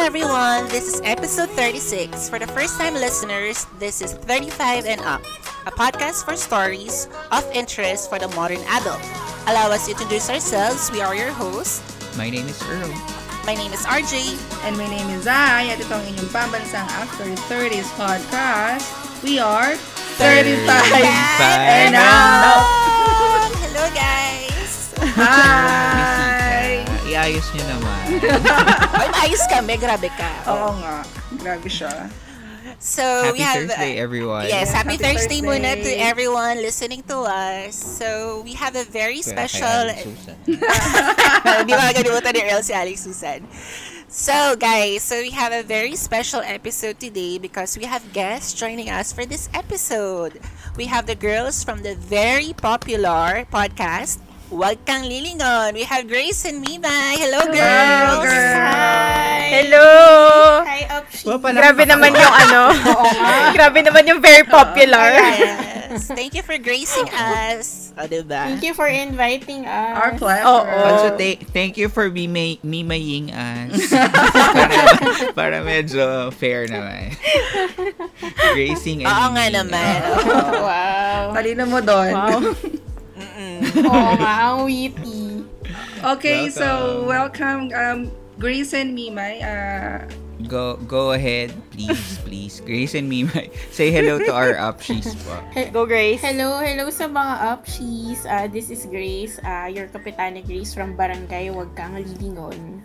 everyone, this is episode 36. For the first time listeners, this is 35 and Up, a podcast for stories of interest for the modern adult. Allow us to introduce ourselves. We are your hosts. My name is Earl. My name is RJ. And my name is Zai. At ito ang inyong pambansang After 30s podcast. We are 35 and Up! Hello guys! Hi! Iayos nyo naman. Ay, ayos kami. Grabe ka. Oo nga. Grabe siya. So, Happy we have... Thursday, everyone. Yes, happy Happy Thursday Thursday. muna to everyone listening to us. So, we have a very special... Hindi makakalimutan ni Earl si Alex Susan. So, guys, we have a very special episode today because we have guests joining us for this episode. We have the girls from the very popular podcast, Wag Kang Lilingon. We have Grace and Mima. Hello, girls! girls! Hello! Hi, Upshi. Grabe naman yung grabe naman yung very popular. Yes. Thank you for gracing us. O, diba? Thank you for inviting us. Our pleasure. Also, thank you for mimaying us. para medyo fair naman. Gracing and Oo nga naman. Wow. Talino mo doon. Wow. Oo nga, ang witty. Okay, so welcome Grace and Mimay. Go ahead, please. Grace and Mimay. Say hello to our upshees po. Go, Grace. Hello sa mga upshees. This is Grace, your Kapitana Grace from Barangay Wag Kang Lilingon.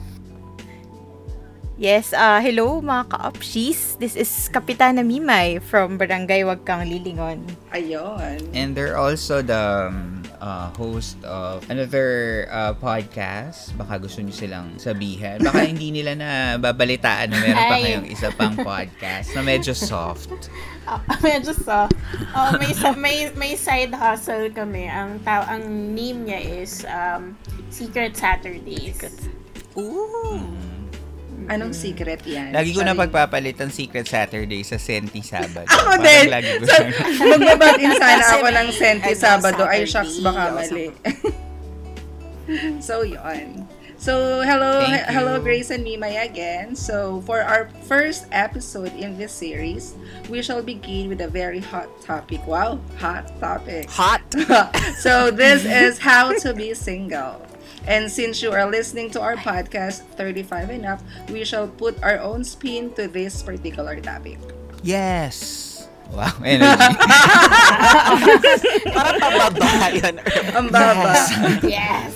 Yes, hello mga ka-upshees. This is Kapitana Mimay from Barangay Wag Kang Lilingon. Ayun. And they're also the host of another podcast. Baka gusto nyo silang sabihin. Baka hindi nila na babalitaan na meron pa kayong isa pang podcast na medyo soft. Medyo soft. May side hustle kami. Ang name niya is Secret Saturdays. Ooh. Anong secret yan? Lagi ko na pagpapalit ang Secret Saturday sa Senti Sabado. Ako Parang din. lagi ko Magbabatin sana Kasi ako ng Senti may Sabado. Ay, Saturday shucks, baka o mali. So, yun. So, hello Thank you. hello Grace and Mimay again. So, for our first episode in this series, we shall begin with a very hot topic. Wow, hot topic. Hot. So, this is how to be single. And since you are listening to our podcast, 35 and Up, we shall put our own spin to this particular topic. Yes! Wow, energy. Parang pababa yun. Ang baba. Yes!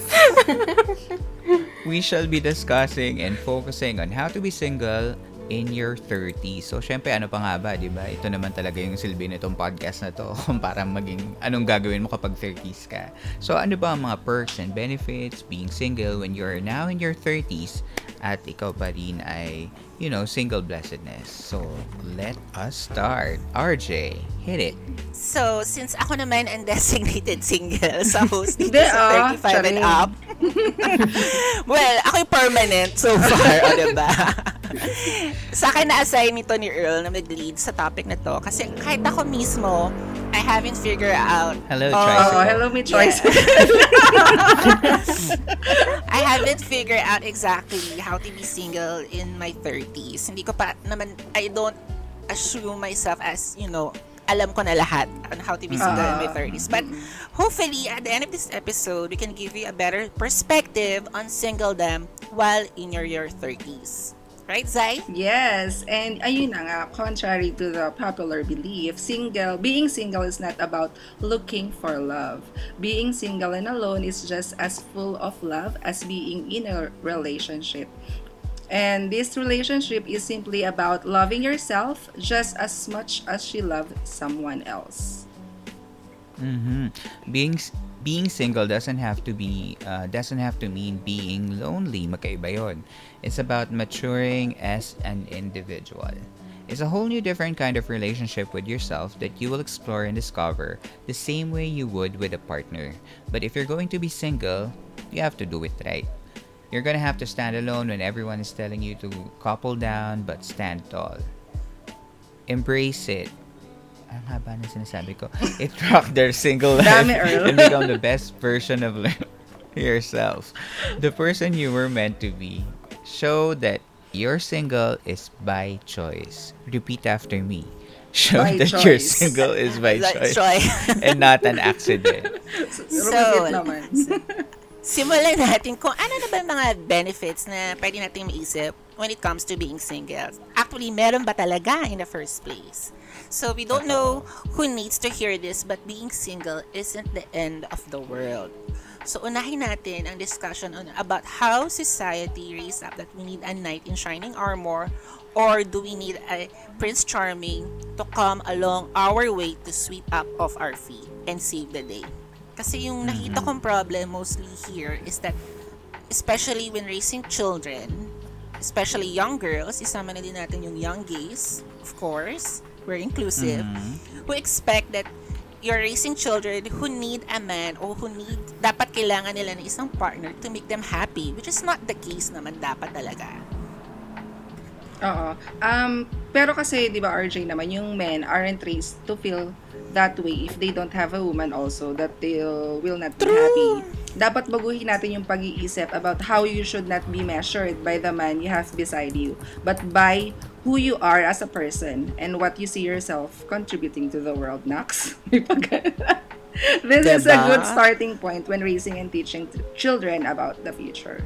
We shall be discussing and focusing on how to be single in your 30s. So, syempre, ano pa nga ba, di ba? Ito naman talaga yung silbi nitong podcast na to kung parang maging anong gagawin mo kapag 30s ka. So, ano ba ang mga perks and benefits being single when you're now in your 30s at ikaw pa rin ay, single blessedness. So, let us start. RJ, hit it. So, since ako naman ang designated single sa host dito Hindi, sa 35 and Up. Well, ako'y permanent so far, o diba? Sa akin na-assign nito ni Earl na mag-lead sa topic na to. Kasi kahit ako mismo, I haven't figured out. Hello, Oh, Tricycle. hello, me choice. I haven't figured out exactly how to be single in my 30s. Hindi ko pa naman, I don't assume myself as, alam ko na lahat on how to be single in my 30s. But hopefully, at the end of this episode, we can give you a better perspective on singledom while in your 30s. Right, Zai? Yes, and ayun na nga, contrary to the popular belief, being single is not about looking for love. Being single and alone is just as full of love as being in a relationship. And this relationship is simply about loving yourself just as much as you love someone else. Mm-hmm. Being single doesn't have to mean being lonely. Magkaiba yun. It's about maturing as an individual. It's a whole new different kind of relationship with yourself that you will explore and discover the same way you would with a partner. But if you're going to be single, you have to do it right. You're gonna have to stand alone when everyone is telling you to couple down but stand tall. Embrace it. Ang haba na sinasabi ko. It rock their single life Dami, Earl. and become the best version of yourself. The person you were meant to be. Show that You're single is by choice. Repeat after me. Show By that you're choice. single is by That's choice right. and not an accident. Repeat naman. Simulan natin kung ano na ba yung mga benefits na pwede natin maisip when it comes to being single. Actually, meron ba talaga in the first place? So, we don't know who needs to hear this, but being single isn't the end of the world. So, unahin natin ang discussion about how society raised up that we need a knight in shining armor, or do we need a Prince Charming to come along our way to sweep up off our feet and save the day? Kasi yung nakita kong problem mostly here is that, especially when raising children, especially young girls, isama na din natin yung young gays, of course, we're inclusive, who expect that you're raising children who need a man or dapat kailangan nila ng isang partner to make them happy, which is not the case naman dapat talaga. Oo. Pero kasi, di ba, RJ naman, yung men aren't raised to feel that way if they don't have a woman also, that they will not be happy. Dapat baguhin natin yung pag-iisip about how you should not be measured by the man you have beside you, but by who you are as a person and what you see yourself contributing to the world, Nax. This is a good starting point when raising and teaching children about the future.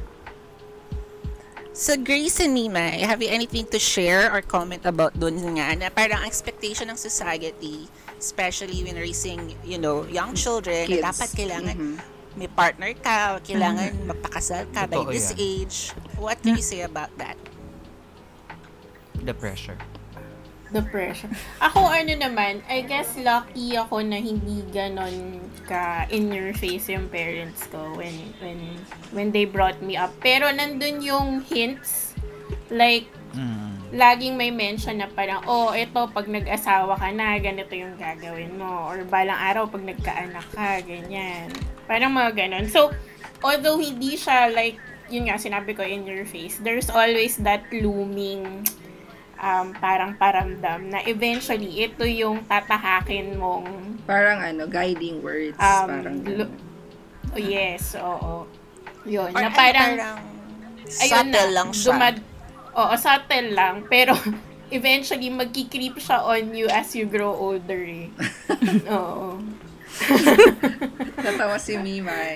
So, Grace and Mima, have you anything to share or comment about dun nga na parang expectation ng society, especially when raising, young children, Kids. na dapat kailangan may partner ka, kailangan magpakasal ka by Totoo this yan. age. What can you say about that? The pressure. The pressure. Ako naman, I guess lucky ako na hindi ganon ka in your face yung parents ko when they brought me up. Pero nandun yung hints, like laging may mention na parang, ito pag nag-asawa ka na, ganito yung gagawin mo. Or balang araw pag nagkaanak ka, ganyan. Parang mga ganon. So, although hindi siya like, yun nga, sinabi ko in your face, there's always that looming parang paramdam na eventually ito yung tatahakin mong Parang guiding words. Parang yes, oo. Yun, Or na parang ayun subtle lang siya. Subtle lang, pero eventually magki-creep siya on you as you grow older eh. Oo. Natawa si Mimay.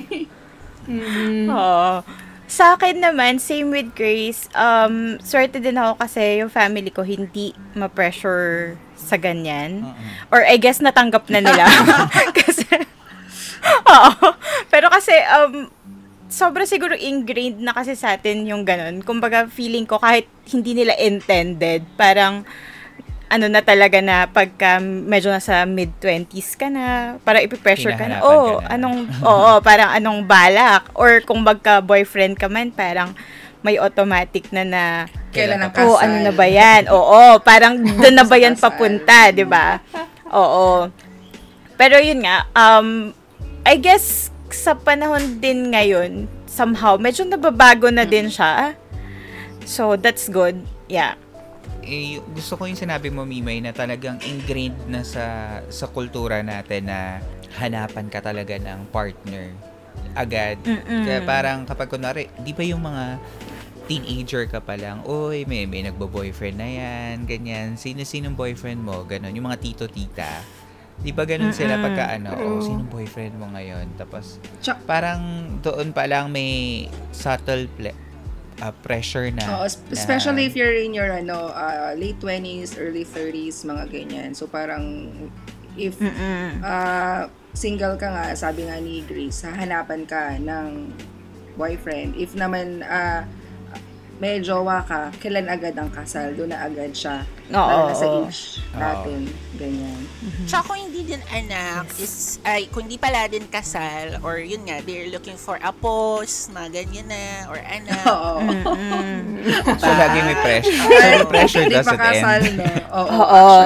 Oo. Sa akin naman, same with Grace, swerte din ako kasi yung family ko hindi ma-pressure sa ganyan. Or I guess natanggap na nila. Kasi, oo. Pero kasi, sobra siguro ingrained na kasi sa atin yung ganun. Kumbaga, feeling ko kahit hindi nila intended, parang, na talaga na pagka medyo nasa mid-20s ka na, parang ipipressure ka na, parang anong balak? Or kung magka-boyfriend ka man, parang may automatic na Kailan ang kasal? ano na ba yan? Oo, parang doon na ba yan papunta, di ba? Oo. Pero yun nga, I guess sa panahon din ngayon, somehow, medyo nababago na din siya. So, that's good. Yeah. Gusto ko yung sinabi mo, Mimay, na talagang ingrained na sa kultura natin na hanapan ka talaga ng partner agad. Kaya parang kapag kunwari, di ba yung mga teenager ka pa lang, may nagbo-boyfriend na yan, ganyan, sino-sinong boyfriend mo, ganon, yung mga tito-tita. Di ba ganun sila pagka sinong boyfriend mo ngayon? Tapos, parang doon pa lang may subtle pressure na. Especially if you're in your late 20s, early 30s, mga ganyan. So parang if single ka nga, sabi nga ni Grace, hahanapan ka ng boyfriend. If naman may jowa ka, kailan agad ang kasal? Doon na agad siya. Lalo na sa age natin. Ganyan. Tsaka kung hindi din anak, kung hindi pala din kasal, or yun nga, they're looking for apos, mga ganyan na, or anak. Oo. So, lagi may pressure. So, the pressure Hindi pa doesn't kasal, end. no? Oo.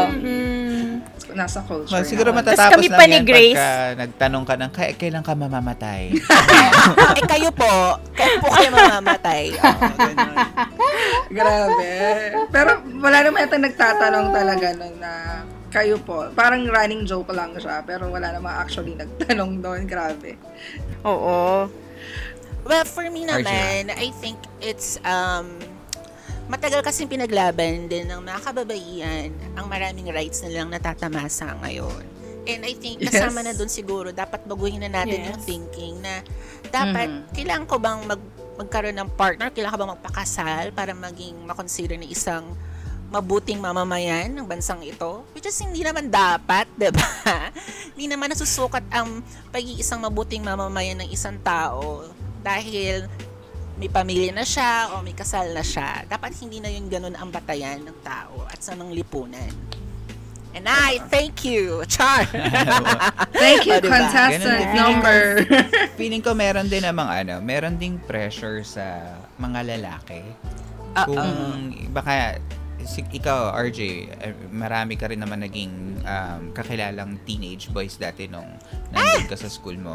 Nasa culture. Well, siguro naman. matatapos kami lang pa ni yan Grace. pagka nagtanong ka ng, kailan ka mamamatay? Kayo po kayo mamamatay. Ganun. Grabe. Pero wala naman yata nagtatanong talaga nun na kayo po. Parang running joke lang siya. Pero wala naman actually nagtanong doon. Grabe. Oo. Well, for me naman, I think it's matagal kasing pinaglaban din ng mga kababaihan ang maraming rights nilang natatamasa ngayon. And I think kasama na dun siguro, dapat baguhin na natin yung thinking na dapat, kailangan ko bang magkaroon ng partner? Kailangan ko bang magpakasal para maging makonsider na isang mabuting mamamayan ng bansang ito? Which is hindi naman dapat, diba? Hindi naman nasusukat ang pag-iisang mabuting mamamayan ng isang tao dahil may pamilya na siya o may kasal na siya. Dapat hindi na yun ganun ang batayan ng tao at sa mga lipunan. And I thank you, Char. Thank you, Diba? contestant Ganun din. number. Feeling ko meron din namang meron ding pressure sa mga lalaki. Kung baka ikaw, RJ, marami ka rin naman naging kakilalang teenage boys dati nung nandun ka sa school mo.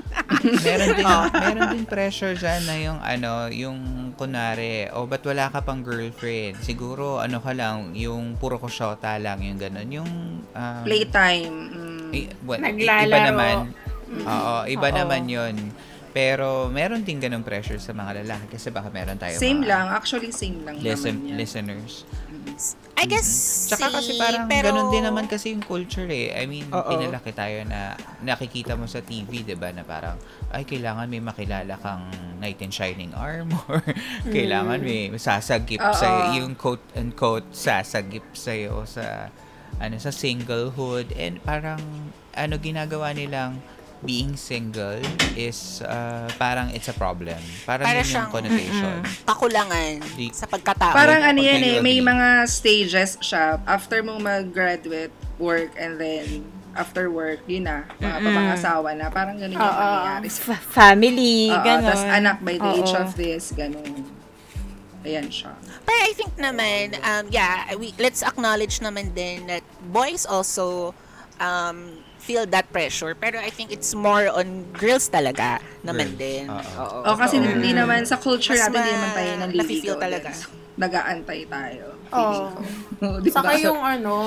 meron din pressure dyan na yung kunwari, ba't wala ka pang girlfriend? Siguro, ka lang, yung puro ko shota lang, yung gano'n. Yung, Playtime. Naglalaro. Iba naman. Oo, iba naman yun. Pero, meron din ganung pressure sa mga lalaki kasi baka meron tayo Same mga lang. Actually, same lang naman yan. listeners. I guess, Tsaka kasi parang ganun din naman kasi yung culture eh. I mean, pinalaki tayo na nakikita mo sa TV, di ba, na parang, ay, kailangan may makilala kang knight in shining armor. Kailangan may sasagip sa'yo, yung quote-unquote sasagip sa'yo sa singlehood. And parang, ginagawa nilang being single is parang it's a problem. Parang para yun yung connotation. kakulangan sa pagkatao. Parang Can yan you may agree? mga stages siya. After mong mag-graduate, work, and then after work, yun na, mga papangasawa na. Parang ganun yung nangyayari. Family, gano'n. Tapos anak by the age of this, ganun. Ayan siya. But I think naman, let's acknowledge naman din that boys also feel that pressure. Pero I think it's more on girls talaga naman din. Oo. Kasi hindi naman, sa culture Mas natin, hindi naman tayo nafe-feel naliligaw. talaga. Nag-aantay tayo. Diba? Saka yung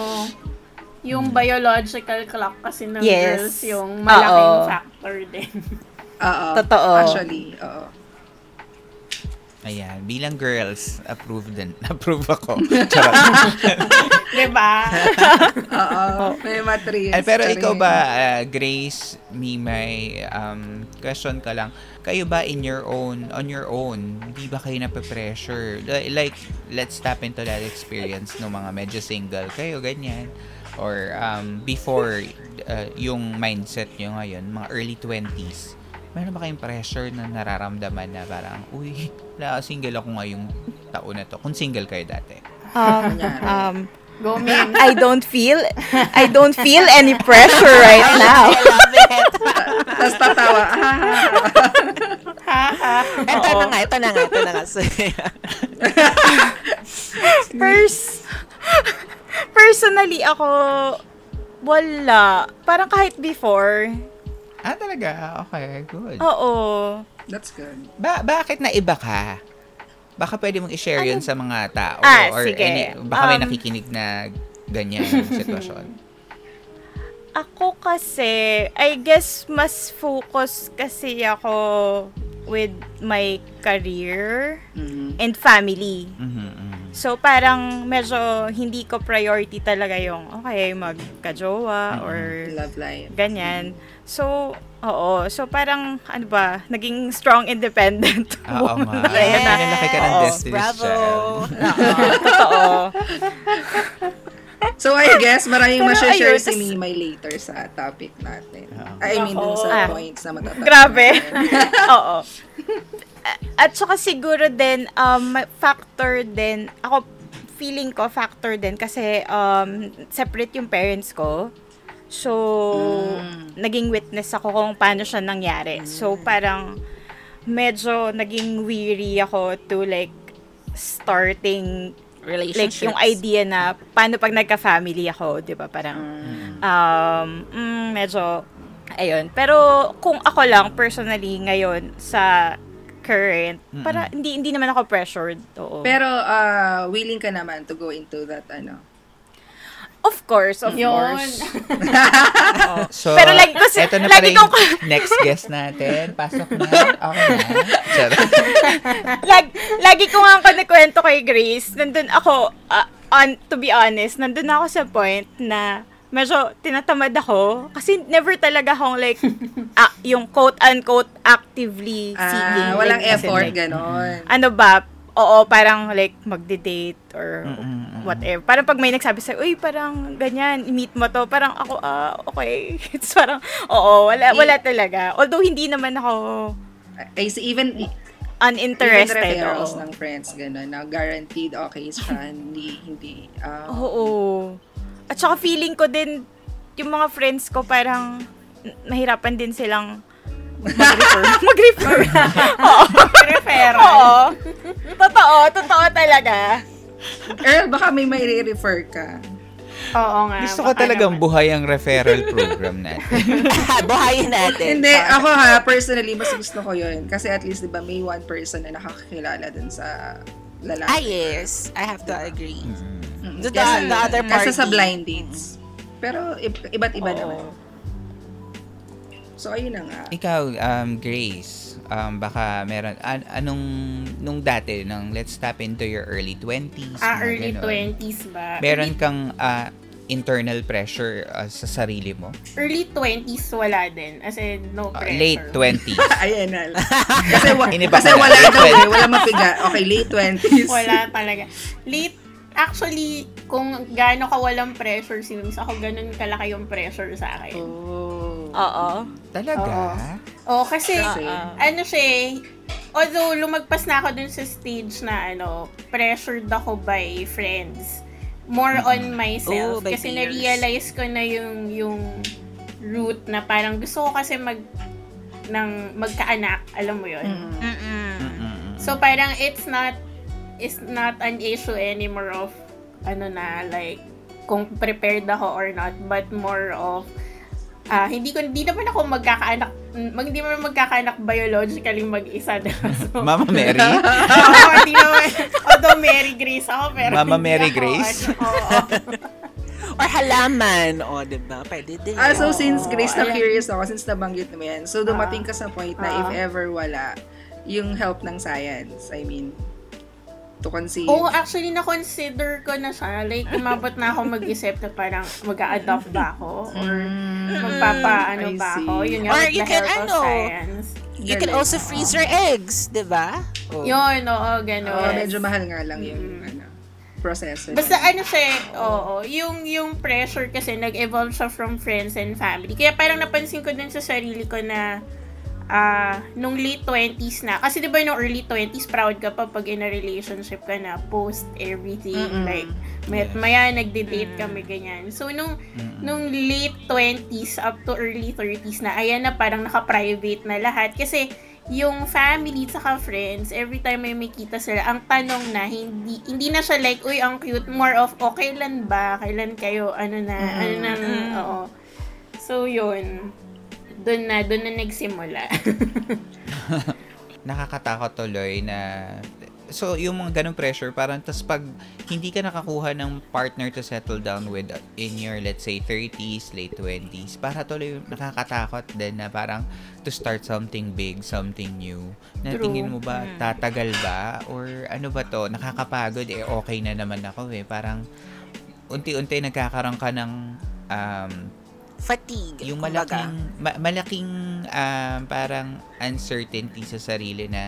yung biological clock kasi ng Yes. girls, yung malaking Oo. factor din. Oo. Totoo. Actually, oo. Ayan, bilang girls, approve ako. Charot. Diba? Oo. May matriz. Pero ikaw ba, Grace, Mimay, question ka lang, kayo ba on your own, di ba kayo nape-pressure? Like, let's tap into that experience ng mga medyo single kayo, ganyan. Or before yung mindset nyo ngayon, mga early 20s, meron ba kayong pressure na nararamdaman na parang, uy, single ako ngayong taon na to? Kung single kayo dati. Go, Min. I don't feel any pressure right now. I love it. Tapos tatawa. Ito na nga. Personally, ako, wala. Parang kahit before. Talaga? Okay, good. Oo. That's good. Bakit naiba ka? Baka pwede mong i-share yun sa mga tao. Or sige. Baka may nakikinig na ganyan sitwasyon. Ako kasi, I guess, mas focus kasi ako with my career and family. So, parang medyo hindi ko priority talaga yung, magka-jowa or Love life. ganyan. So, oo. So, parang, naging strong, independent Oo woman. nga. Yes. Pinalaki ka ng Destiny's Bravo. Child. Totoo. So, I guess, maraming Pero ma-share ayun, si tas- Mimay later sa topic natin. I mean, dun sa points na matatapos. Grabe. Oo. At saka siguro din, factor din, feeling ko factor din kasi separate yung parents ko. So, naging witness ako kung paano siya nangyari. So, parang medyo naging weary ako to starting Relationships. yung idea na paano pag nagka-family ako, 'di ba? Parang medyo ayun. Pero kung ako lang personally ngayon sa current, para hindi naman ako pressured. Oo. Pero, willing ka naman to go into that, Of course. Yun. So, Pero like, kasi, eto na lagi pala yung kong- next guest natin. Pasok na. Okay na. Charot. Lagi ko nga kinikwento kay Grace, nandun ako, to be honest, nandun ako sa point na medyo tinatamad ako kasi never talaga akong like, yung quote-unquote actively seeking. Walang like, effort, like, ganon. ano ba, oo, parang like magde-date or whatever. Parang pag may nagsabi sa'yo, uy, parang ganyan, i-meet mo to. Parang ako, okay. It's parang, oo, wala talaga. Although hindi naman ako I see, even uninterested. referrals Oo. ng friends, gano'n, na guaranteed okay siya, hindi. Oo. At saka feeling ko din, yung mga friends ko parang nahirapan din silang mag-refer. Oo. Referral. Oo. Totoo talaga. Earl, baka may refer ka. Oo nga. Gusto ko baka talagang naman. buhay ang referral program natin. Buhayin natin. Hindi, ako personally, mas gusto ko yun. Kasi at least, di ba, may one person na nakakakilala dun sa lalaki. Yes. I have to agree. Mm. The other party. Kasi sa blind dates. Pero, iba't iba naman. So, ayun na nga. Ikaw, Grace, baka meron, nung dati, let's tap into your early 20s. mga Early ganon. 20s ba? Meron kang internal pressure sa sarili mo? Early 20s wala din. As in, no pressure. Late 20s. Ayan na. Iniba Kasi ko na. wala Late daw 20s. wala mapiga. Okay, late 20s. Wala talaga. Late, actually, kung gaano ka walang pressure si Mims, ako ganun kalaki yung pressure sa akin. Oo. Talaga? Oo, kasi, Kasi? ano siya eh, although lumagpas na ako dun sa stage na, pressured ako by friends, more on myself. by Kasi peers. na-realize ko na yung route na parang gusto ko kasi magkaanak, alam mo yun. So parang it's not an issue anymore of like kung prepared ako or not, but more of hindi naman ako hindi naman magkakaanak biologically mag-isa na. So, Mama Mary? hindi naman, although Mary Grace ako, pero Mama hindi Mary ako, Grace? Oo. Or halaman. O, diba? Pwede din. So since Grace, ayan. na-curious ako, since nabanggit mo yan, so dumating ka sa point na if ever wala, yung help ng science, I mean, to conceive. Oo, actually, na-consider ko na siya. Like, umabot na ako mag-isip na parang mag-a-adopt ba ako? Or magpapa-ano I ba see. ako? Yun nga, Or with you the can, help of science. You can also freeze your eggs, diba? Oh. Yun, oo, gano'n. Medyo mahal nga lang yung proseso. Basta ano siya, yung pressure kasi nag-evolve siya from friends and family. Kaya parang napansin ko din sa sarili ko na nung late 20s na, kasi diba nung early 20s, proud ka pa pag in a relationship ka na, post everything, like, maya nagde-date kami, ganyan. So, nung late 20s up to early 30s na, ayan na parang naka-private na lahat. Kasi, yung family tsaka friends, every time may makita sila, ang tanong na, hindi na siya like, uy, ang cute, more of, kailan ba? Kailan kayo? Oo. So, yun. Doon na nagsimula. Nakakatakot tuloy na... So, yung mga ganong pressure, parang tas pag hindi ka nakakuha ng partner to settle down with in your, let's say, 30s, late 20s, para tuloy nakakatakot din na parang to start something big, something new. Na True. tingin mo ba, tatagal ba? Or ano ba to? Nakakapagod, okay na naman ako eh. Parang unti-unti nagkakaroon ka ng... Fatigue. yung kumbaga. malaking parang uncertainty sa sarili na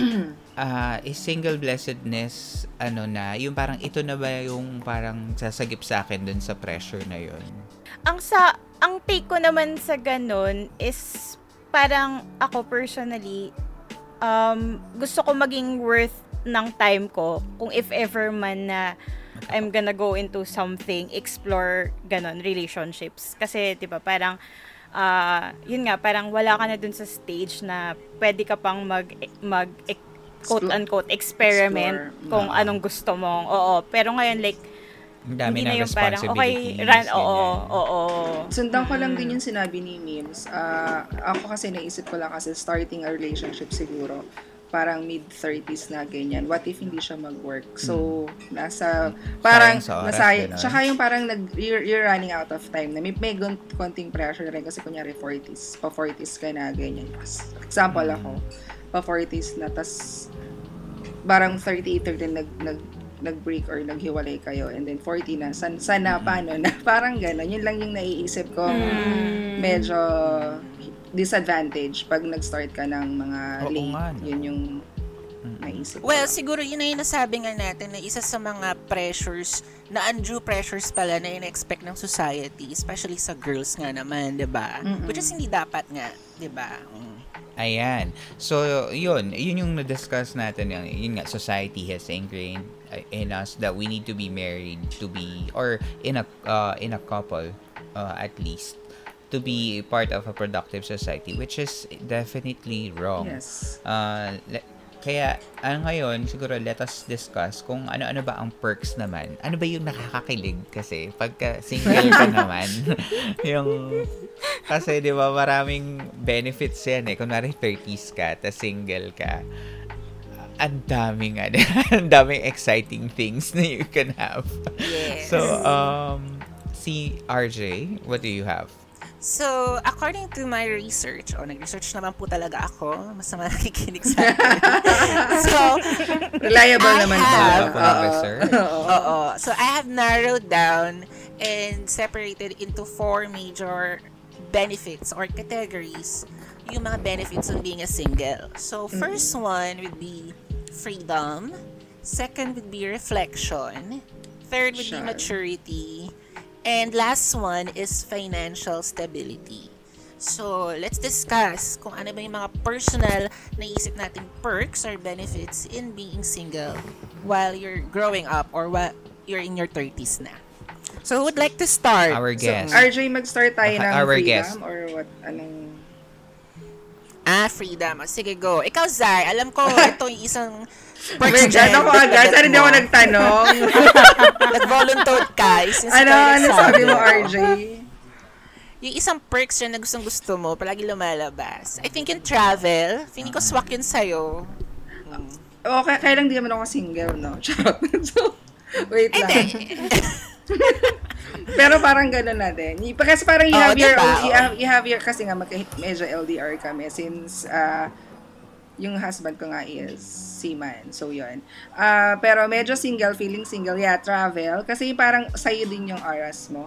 is single blessedness yung parang ito na ba yung parang sasagip sa akin dun sa pressure na yun. Ang take ko naman sa ganun is parang ako personally gusto ko maging worth ng time ko kung if ever man na I'm gonna go into something, explore ganon, relationships. Kasi, di ba, parang, yun nga, parang wala ka na dun sa stage na pwede ka pang quote-unquote, experiment kung anong gusto mong. Oo. Pero ngayon, like, Ang dami hindi na ng yung parang, okay, responsibilities. oo. Sundan ko lang din yung sinabi ni Mims. Ako kasi naisip ko lang kasi starting a relationship siguro. parang mid-30s na ganyan, what if hindi siya mag-work? So, nasa, parang, Sayang sa oras, gano'n. tsaka yung parang you're running out of time na may konting pressure rin kasi kunyari 40s, pa 40s ka na, ganyan. Example ako, pa 40s na, tas parang 38, 39 nag-break or naghiwalay kayo, and then 40 na, sana, paano na, parang gano'n. Yun lang yung naiisip ko, medyo disadvantage pag nag-start ka ng mga late. Yun yung naisip ko. Well, siguro yun na yung nasabi nga natin na isa sa mga pressures, na undue pressures pala na in-expect ng society, especially sa girls nga naman, di ba? Which is hindi dapat nga, di ba? Ayan. So, yun yung na-discuss natin. Yun nga, society has ingrained in us that we need to be married to be, or in a couple, at least, to be part of a productive society, which is definitely wrong. Yes. Kaya, ngayon, siguro let us discuss kung ano-ano ba ang perks naman. Ano ba yung nakakakilig kasi pagka single ka naman. Kasi di ba maraming benefits yan eh. Kunwari 30s ka, tas single ka. Ang daming exciting things na you can have. Yes. So, si RJ, what do you have? So, according to my research, nag-research naman po talaga ako, masama nakikinig sa akin. So, reliable naman have, So, I have narrowed down and separated into 4 major benefits or categories yung mga benefits of being a single. So, first one would be freedom. Second would be reflection. Third would be maturity. And last one is financial stability. So, let's discuss kung ano ba yung mga personal naisip nating perks or benefits in being single while you're growing up or while you're in your 30s na. So, who would like to start? Our guest. So, RJ, mag-start tayo ng Our freedom guest. or what? Anong... Freedom. Sige, go. Ikaw, Zai, alam ko, ito yung isang perks Dyan ako agad. Sana hindi ako nagtanong. Nag-volunteer ka. Ano sabi mo, RJ? Yung isang perks dyan na gustong-gusto mo, palagi lumalabas. I think yung travel, feeling ko swak yun sa'yo. Okay, kaya lang di naman ako single, no? Charot. So, wait lang. Pero parang gano'n natin. Kasi parang you have your own, you have your, kasi nga medyo LDR kami since yung husband ko nga is seaman. So, yun. Pero medyo feeling single, travel. Kasi parang sa'yo din yung oras mo.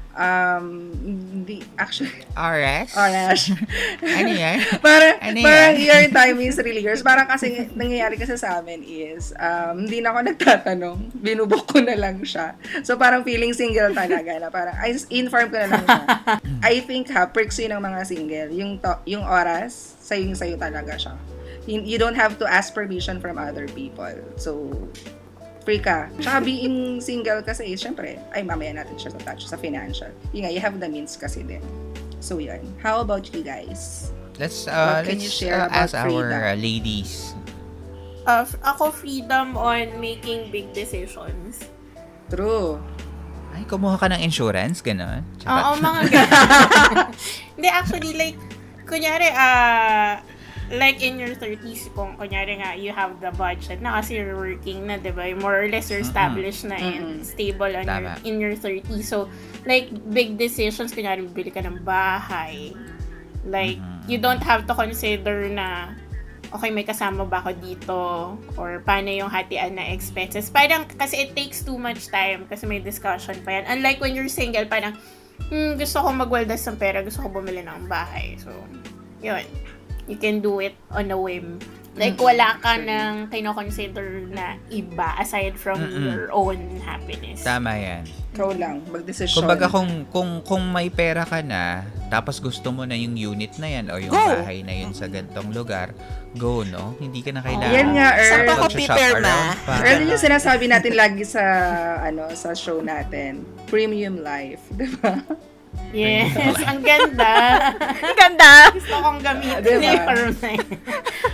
Actually. Oras? Ano yan? Parang your time is really yours. Parang kasi nangyayari kasi sa amin is, hindi na ako nagtatanong. Binubok ko na lang siya. So, parang feeling single talaga na parang, inform ko na lang siya. I think perks yun ng mga single. Yung oras, sa'yo talaga siya. You don't have to ask permission from other people. So, free ka. Tsaka being single kasi, syempre, mamaya natin siya touch sa financial. Yun nga, you have the means kasi din. So, yun. How about you guys? Let's can you share about ask our freedom? ladies. Ako freedom on making big decisions. True. Ay, kumuha ka ng insurance, gano'n? Oo, mga gano'n. Hindi, actually, like, kunyari, like in your 30s, kung kunyari nga, you have the budget na kasi you're working na, diba? More or less you're established na and stable in your 30s. So, like, big decisions, kunyari, bibili ka ng bahay. Like, you don't have to consider na, okay, may kasama ba ako dito? Or paano yung hatian na expenses? Parang, kasi it takes too much time kasi may discussion pa yan. Unlike when you're single, parang, gusto ko magwaldas ng pera, gusto ko bumili ng bahay. So, yun. You can do it on a whim. Like, wala ka nang kino-consider na iba aside from your own happiness. Tama yan. Ikaw lang, mag-desisyon. Kumbaga kung may pera ka na, tapos gusto mo na yung unit na yan o yung bahay na yun sa gantong lugar, go, no? Hindi ka na kailangan. Yan nga, Saan pa ko mag-shop pipirma? around pa. Earl, yung sinasabi natin lagi sa show natin, premium life, di ba? Yes, ang ganda. Ang ganda! Gusto kong gamitin Diba? yung parang na yun. Oo.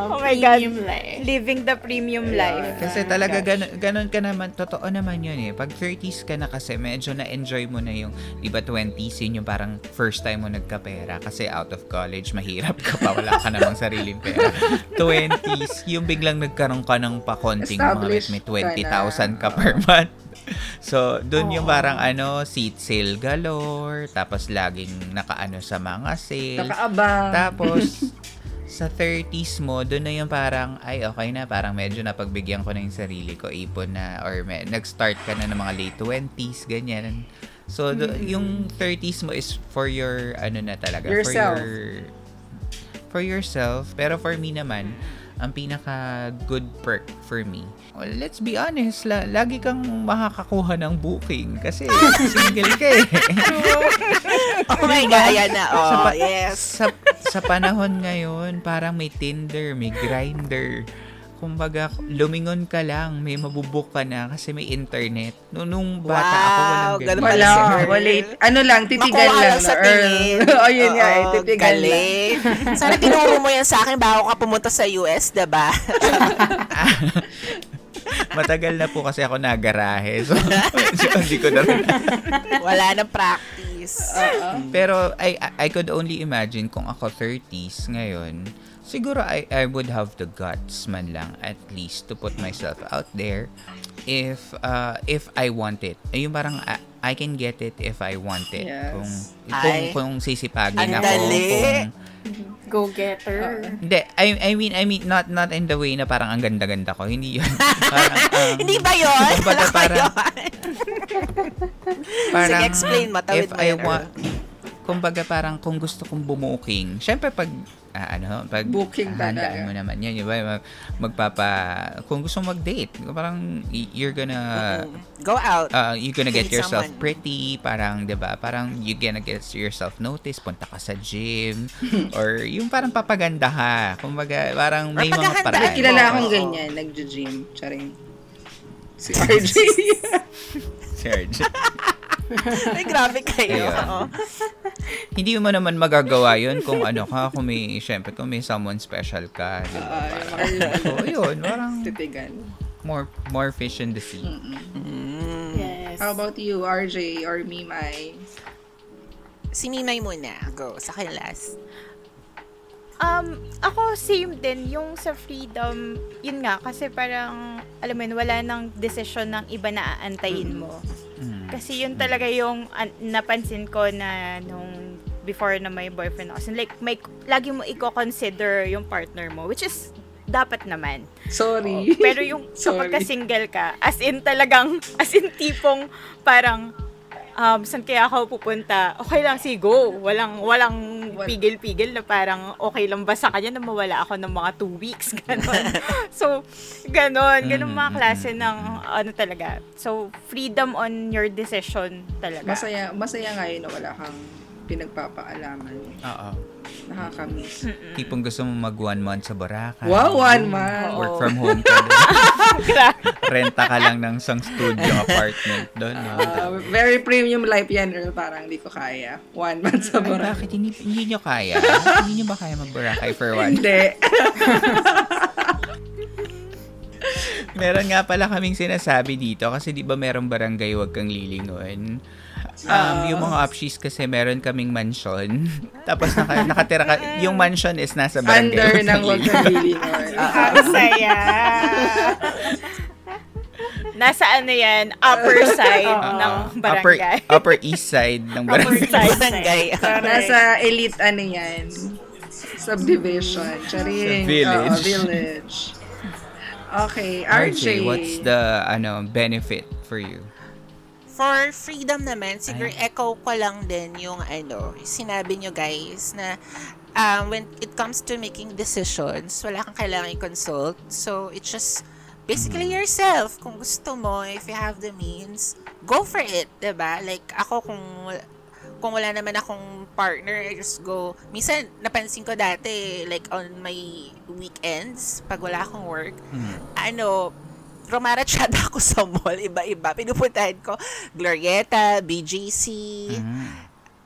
Oh my God. Premium life. Living the premium life. Kasi talaga ganun ka naman, totoo naman yun eh. Pag 30s ka na kasi, medyo na-enjoy mo na yung, di ba 20s, yun yung parang first time mo nagkapera. Kasi out of college, mahirap ka pa, wala ka namang sariling pera. 20s, yung biglang nagkaroon ka ng pakonting mga may 20,000 ka per month. So, dun yung parang seat sale galore, tapos laging nakaano sa mga sales. Nakaabang. Tapos, sa 30s mo, dun na yung parang, ay, okay na, parang medyo napagbigyan ko na yung sarili ko, ipon na, or nag-start ka na ng mga late 20s, ganyan. So, yung 30s mo is for your, na talaga, Yourself. for yourself. Pero for me naman, ang pinaka good perk for me, well, let's be honest, lagi kang makakakuha ng booking kasi single ka eh. Oh my God, ayan na. Oh, yes. Sa panahon ngayon, parang may Tinder, may Grindr. Kumbaga, lumingon ka lang, may mabubook ka na kasi may internet. Nung bata ako, walang ganun ganun. pala. Wala. Lang, titigan Makuha lang. lang sa tingin. Yun nga, titigan lang. Galing. Sana tinuro mo yan sa akin bago ka pumunta sa US, diba? Matagal na po kasi ako nagarahe. So, hindi ko na rin. Wala nang practice. Pero I could only imagine kung ako 30s ngayon, siguro I would have the guts man lang at least to put myself out there if I want it. Yung parang I can get it if I want it. Yes. Kung sisipagin Ang ako. dali. Go-getter. Hindi, I mean not in the way na parang ang ganda-ganda ko. Hindi yun. Parang, Hindi ba yun? kumbaga Wala ba parang- yun? parang Sige, explain mo. Tawid if mo I yun, want, kumbaga parang kung gusto kong bumuking, syempre pag pag Booking handaan talaga. mo naman yan, di ba? Kung gusto mong mag-date, parang you're gonna Go out. you're gonna get Meet yourself someone. pretty, parang 'di ba? Parang you gonna get yourself noticed, punta ka sa gym or yung parang papaganda ka. Kumbaga parang may mga paghahanda. paraan. Kilala Oo. akong ganyan, nagjo-gym. Charing. Si RJ. Serge. Ay, grabe kayo. Ayun. Oo. Hindi mo naman magagawa yun kung kung may, syempre, kung may someone special ka. Di ba? So, yun, parang Titigan. more fish in the sea. Yes. How about you, RJ or Mimay? Si Mimay muna. Go. Sa akin last. Ako same din yung sa freedom, yun nga kasi parang alam mo yun, wala nang decision ng iba na aantayin mo. Kasi yun talaga yung napansin ko na nung before na may boyfriend ako. Like lagi mo i-consider yung partner mo, which is dapat naman. Sorry. Pero yung Sorry. kapag single ka, as in tipong parang saan kaya ako pupunta? Okay lang, sige, go. Walang pigil-pigil na parang okay lang ba sa kanya na mawala ako ng mga 2 weeks. Ganon. So, ganon mga klase ng talaga. So, freedom on your decision talaga. Masaya nga yun na wala kang pinagpapaalaman. Oo. Nakakamiss. Tipong gusto mo mag 1 month sa Boracay. Wow, 1 month. Work from home ka doon. Renta ka lang ng isang studio apartment doon. Very premium life yan, Earl. Parang hindi ko kaya. 1 month sa Ay, Boracay. bakit? Hindi nyo kaya? Hindi nyo ba kaya mag-Boracay for 1? Hindi. Meron nga pala kaming sinasabi dito kasi di ba merong barangay wag kang lilingon. Yung mga options kasi meron kaming mansion. Tapos nakatira ka, yung mansion is nasa barangay. Under Wag ng kang wag lilingon. kang lilingon. Ang saya. Nasa yan, upper side ng barangay. Upper east side ng Upper barangay. side. Barangay. Nasa elite yan. Subdivision. Charing. Sa village. Village. Okay, RJ, RJ. what's the benefit for you? For freedom naman, siguro echo ko lang din yung sinabi nyo guys na when it comes to making decisions, wala kang kailangan i-consult. So, it's just basically yourself. Kung gusto mo, if you have the means, go for it, diba? Like, ako kung wala naman akong partner, I just go. Minsan, napansin ko dati, like on my weekends, pag wala akong work, rumarachada ako sa mall, iba-iba. Pinupuntahan ko Glorieta, BGC,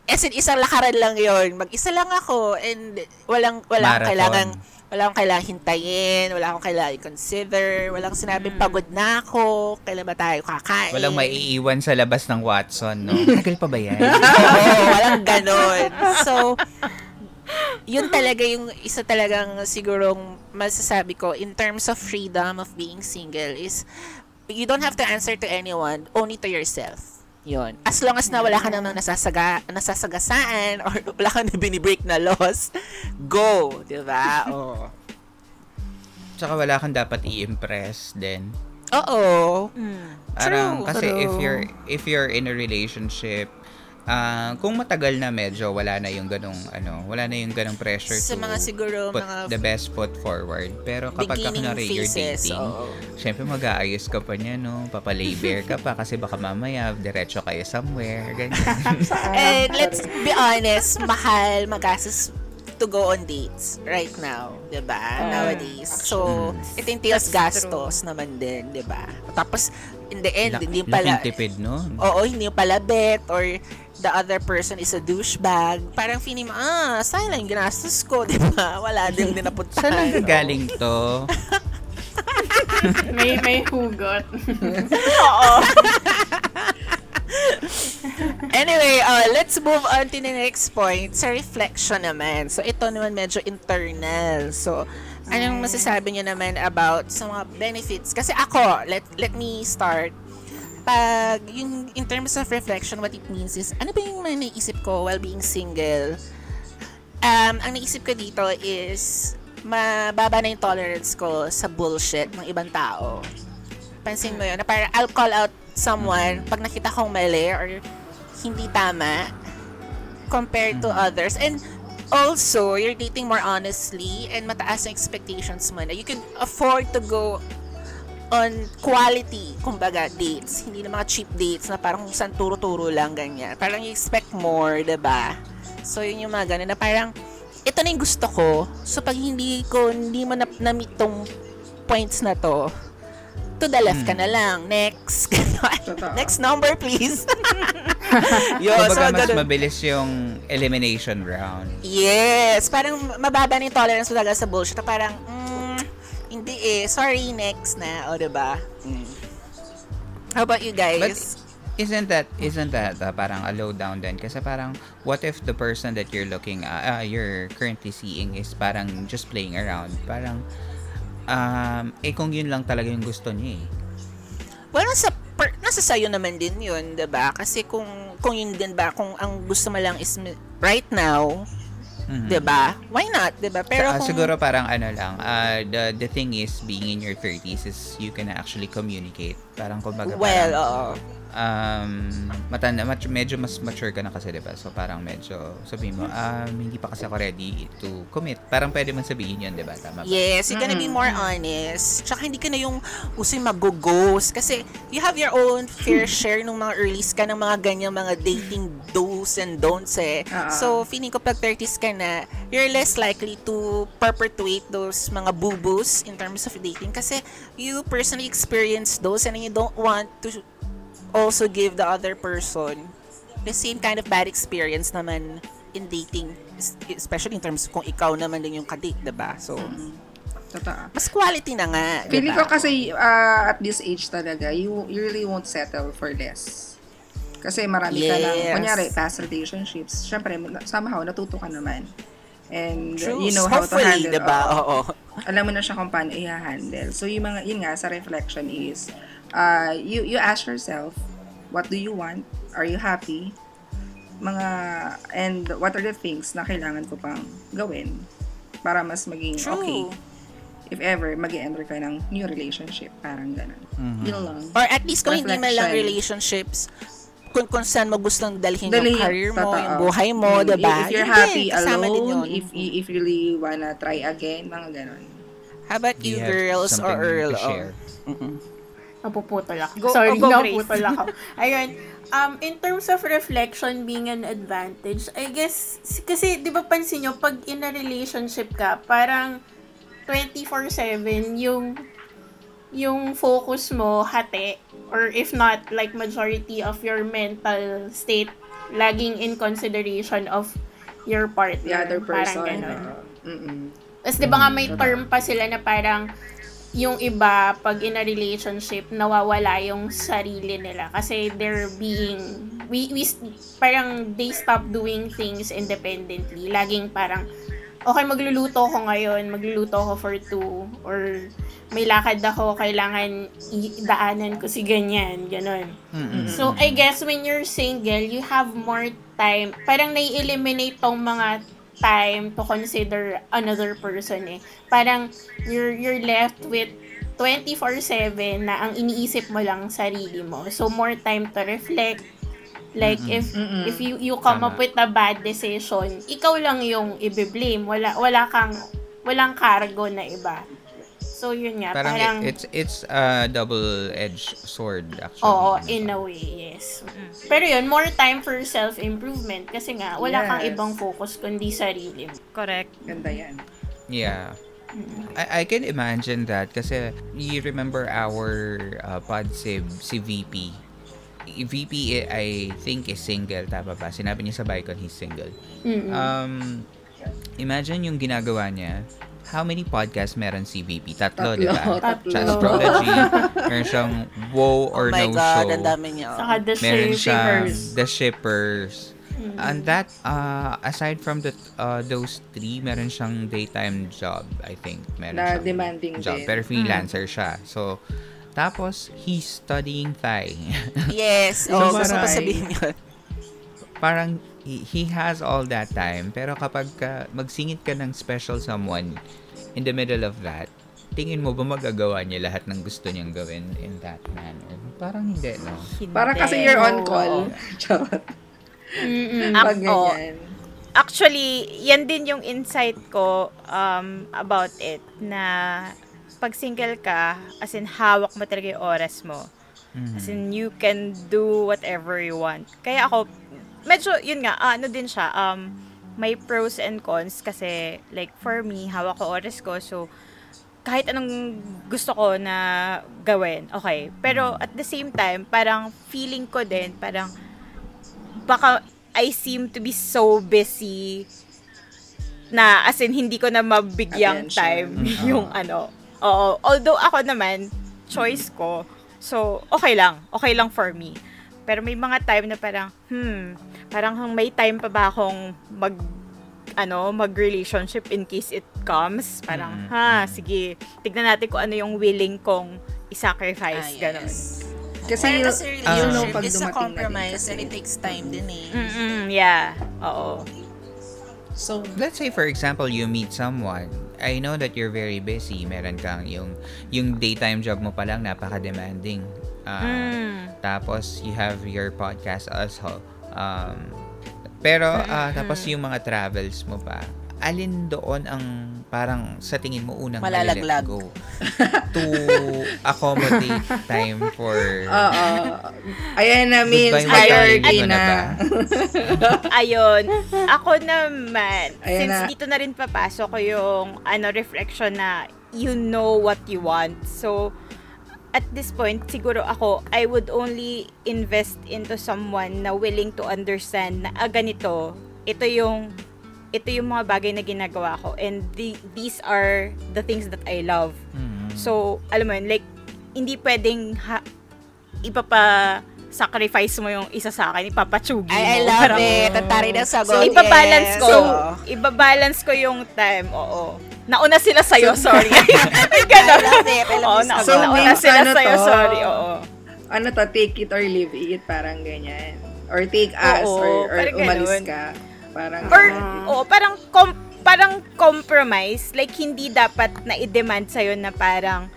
as in, isang lakaran lang yon. Mag-isa lang ako and wala akong Marathon. kailangang hintayin, wala akong kailangang i-consider, walang sinabing pagod na ako, kailan ba tayo kakain. Walang maiiwan sa labas ng Watson, no? Tagal pa ba yan? Oo, walang ganon. So, yun talaga yung isa talagang sigurong masasabi ko in terms of freedom of being single is you don't have to answer to anyone, only to yourself. Yun. As long as na wala ka namang nasasagasaan or wala ka na binibreak na laws, go. Diba? Oo. Tsaka wala kang dapat i-impress din. Oo. Parang kasi True. if you're in a relationship, kung matagal na medyo wala na yung ganong pressure Sa to mga siguro, put mga the best foot forward. Pero kapag beginning kunwari you're phases, dating, oo. syempre mag-aayos ka pa niya, no? Papalay-bear ka pa kasi baka mamaya diretso kayo somewhere, ganyan. And let's be honest, mahal magastos to go on dates right now, 'di ba? Nowadays. So, it entails That's gastos naman din, 'di ba? Tapos in the end, hindi pala Laking tipid, no? Oo, hindi pala bet or the other person is a douchebag. Parang feeling mo, sayang lang yung ginastos ko, 'di ba? Wala din napuntahan. Saan ang gagaling to? May hugot. Anyway, let's move on to the next point. Sa reflection naman. So, ito naman medyo internal. So, anong masasabi niyo naman about sa mga benefits? Kasi ako, let me start. Pag, yung in terms of reflection, what it means is, ano ba yung mga naisip ko while being single? Ang naisip ko dito is, mababa na yung tolerance ko sa bullshit ng ibang tao. Pansin mo yun, na parang I'll call out someone pag nakita kong mali or hindi tama compared to others. And also, you're dating more honestly and mataas ang expectations mo na you can afford to go on quality, kumbaga, dates. Hindi na mga cheap dates na parang kung saan turo-turo lang, ganyan. Parang you expect more, diba? So, yun yung mga ganun na parang ito na yung gusto ko. So, pag hindi mo na-meet tong points na to, to the left ka na lang. Next. Totoo. Next number, please. Yo, Kumbaga, mas ganun. mabilis yung elimination round. Yes. Parang mababa na yung tolerance mo talaga sa bullshit. Na parang, hindi sorry, next na. O, diba? How about you guys? But isn't that parang a low down din? Kasi parang, what if the person that you're currently seeing is parang just playing around? Parang, kung yun lang talaga yung gusto niya eh. Well, nasa sayo naman din yun, 'di ba? Kasi kung yun din ba, kung ang gusto mo lang is right now, 'di ba? Why not, 'di ba? Pero kung Siguro parang the thing is, being in your 30s is you can actually communicate. Parang kumbaga well, parang, oo. medyo mas mature ka na kasi, diba? So parang medyo sabihin mo, hindi pa kasi ako ready to commit. Parang pwede man sabihin yun, diba? Tama ba? Yes, you're gonna be more honest. Tsaka hindi ka na yung usoy mag-ghost. Kasi you have your own fair share nung mga earlies ka ng mga ganyang mga dating do's and don'ts eh. So, feeling ko pag 30s ka na, you're less likely to perpetuate those mga boo-boos in terms of dating. Kasi you personally experience those and you don't want to also give the other person the same kind of bad experience naman in dating, especially in terms kung ikaw naman din yung kadate, diba? So, Totoo. mas quality na nga, Feeling diba? ko kasi at this age talaga, you really won't settle for less. Kasi marami ka lang, Yes. kunyari, past relationships, syempre, somehow, natuto ka naman. And True. you know how to Hopefully, handle. diba? Oo. Alam mo na siya kung paano i-handle. So, yun nga, sa reflection is, you ask yourself, what do you want? Are you happy? And what are the things na kailangan ko pang gawin para mas maging True. okay? If ever, mag-enter ka ng new relationship. Parang ganun. Yun lang. Or at least kung hindi man lang Reflection. relationships, kung saan mo gustong dalhin yung Dali, career mo, totoo. yung buhay mo, diba? If you're Yun happy din, kasama din alone, yun. if you really wanna try again, mga ganun. How about Do you, you have girls or something Earl? to share? Napuputol ako. Go- Sorry, go, Grace. napuputol ako. Ayun. In terms of reflection being an advantage, I guess, kasi di ba pansin nyo, pag in a relationship ka, parang 24/7 yung focus mo hati, or if not, like majority of your mental state laging in consideration of your partner. The other person. Parang ganun. Mm-mm. Tapos di ba nga may term pa sila na parang yung iba, pag in a relationship, nawawala yung sarili nila. Kasi they're being, parang they stop doing things independently. Laging parang, okay, magluluto ako ngayon, magluluto ako for 2, or may lakad ako, kailangan daanan ko si ganyan, ganon. So, I guess when you're single, you have more time, parang nai-eliminate tong mga time to consider another person eh. Parang you're left with 24/7 na ang iniisip mo lang sarili mo. So more time to reflect. Like if you come up with a bad decision, ikaw lang yung i-blame. Walang cargo na iba. So yun nga, parang it's a double-edged sword actually. Oo, in a way, yes. Pero yun, more time for self-improvement kasi nga wala kang ibang focus kundi sarili mo. Correct. Ganda yan. Yeah. I can imagine that kasi you remember our podsib si VP. VP I think is single, tama ba? Sinabi niya sa Bicon he's single. Imagine yung ginagawa niya. How many podcasts meron si VP? Tatlo, di ba? Tatlo. Astrology. Meron siyang Wow or Oh my No God, Show. ang dami niya. Saka the Meron siyang shippers. The Shippers. And that, aside from those 3, meron siyang daytime job, I think. Meron Na siyang demanding job. din. Pero freelancer siya. So, tapos, he's studying Thai. Yes. So, Gusto parang- ko sabihin yun. Parang, he has all that time. Pero kapag magsingit ka ng special someone in the middle of that, tingin mo ba magagawa niya lahat ng gusto niyang gawin in that manner? Parang hindi, no? Para kasi you're on call. Charot. Pag Oo. ganyan. Actually, yan din yung insight ko about it, na pag single ka, as in hawak mo talaga yung oras mo. As in, you can do whatever you want. Kaya ako, medyo, yun nga, ano din siya, may pros and cons kasi, like, for me, hawak ko oras ko, so, kahit anong gusto ko na gawin, okay. Pero, at the same time, parang feeling ko din, parang, baka I seem to be so busy na, as in, hindi ko na mabigyang Attention. time yung ano. Oo. Although ako naman, choice ko. So, okay lang. Okay lang for me. Pero may mga time na parang, parang may time pa ba akong mag-relationship in case it comes? Parang, sige, tignan natin kung ano yung willing kong i-sacrifice. Ganon. Kasi Pero kasi you know relationship pag is a dumating na din compromise kasi. and it takes time din eh. Yeah. Oo. So, Let's say, for example, you meet someone. I know that you're very busy. Meron kang yung daytime job mo pa lang, napaka-demanding. Tapos, you have your podcast also. Pero, tapos yung mga travels mo pa, alin doon ang parang sa tingin mo unang Malalaglag. let go to accommodate time for Oo. Ayan na means goodbye priority mo na ba? na. Ayun. Ako naman, Ayan since na. dito na rin papasok ko yung reflection na you know what you want. So, at this point, siguro ako, I would only invest into someone na willing to understand na ganito, ito yung mga bagay na ginagawa ko, and these are the things that I love. So, alam mo yun, like, hindi pwedeng ipapa-sacrifice mo yung isa sa akin, ipapatsugi mo. I love Parang- it. Ang tari ng sagot. So, ibabalance ko. Yes. Ibabalance ko yung time. Oo. Nauna sila sa'yo, sorry. Ganon. I love it. I love Oo, this nauna So, means sila ano sa'yo, to? sorry. Oo. Ano to, take it or leave it, parang ganyan. Or take us, Oo, or parang umalis ganun. ka. Parang Or, ganyan. parang compromise. Like, hindi dapat na i-demand sa'yo na parang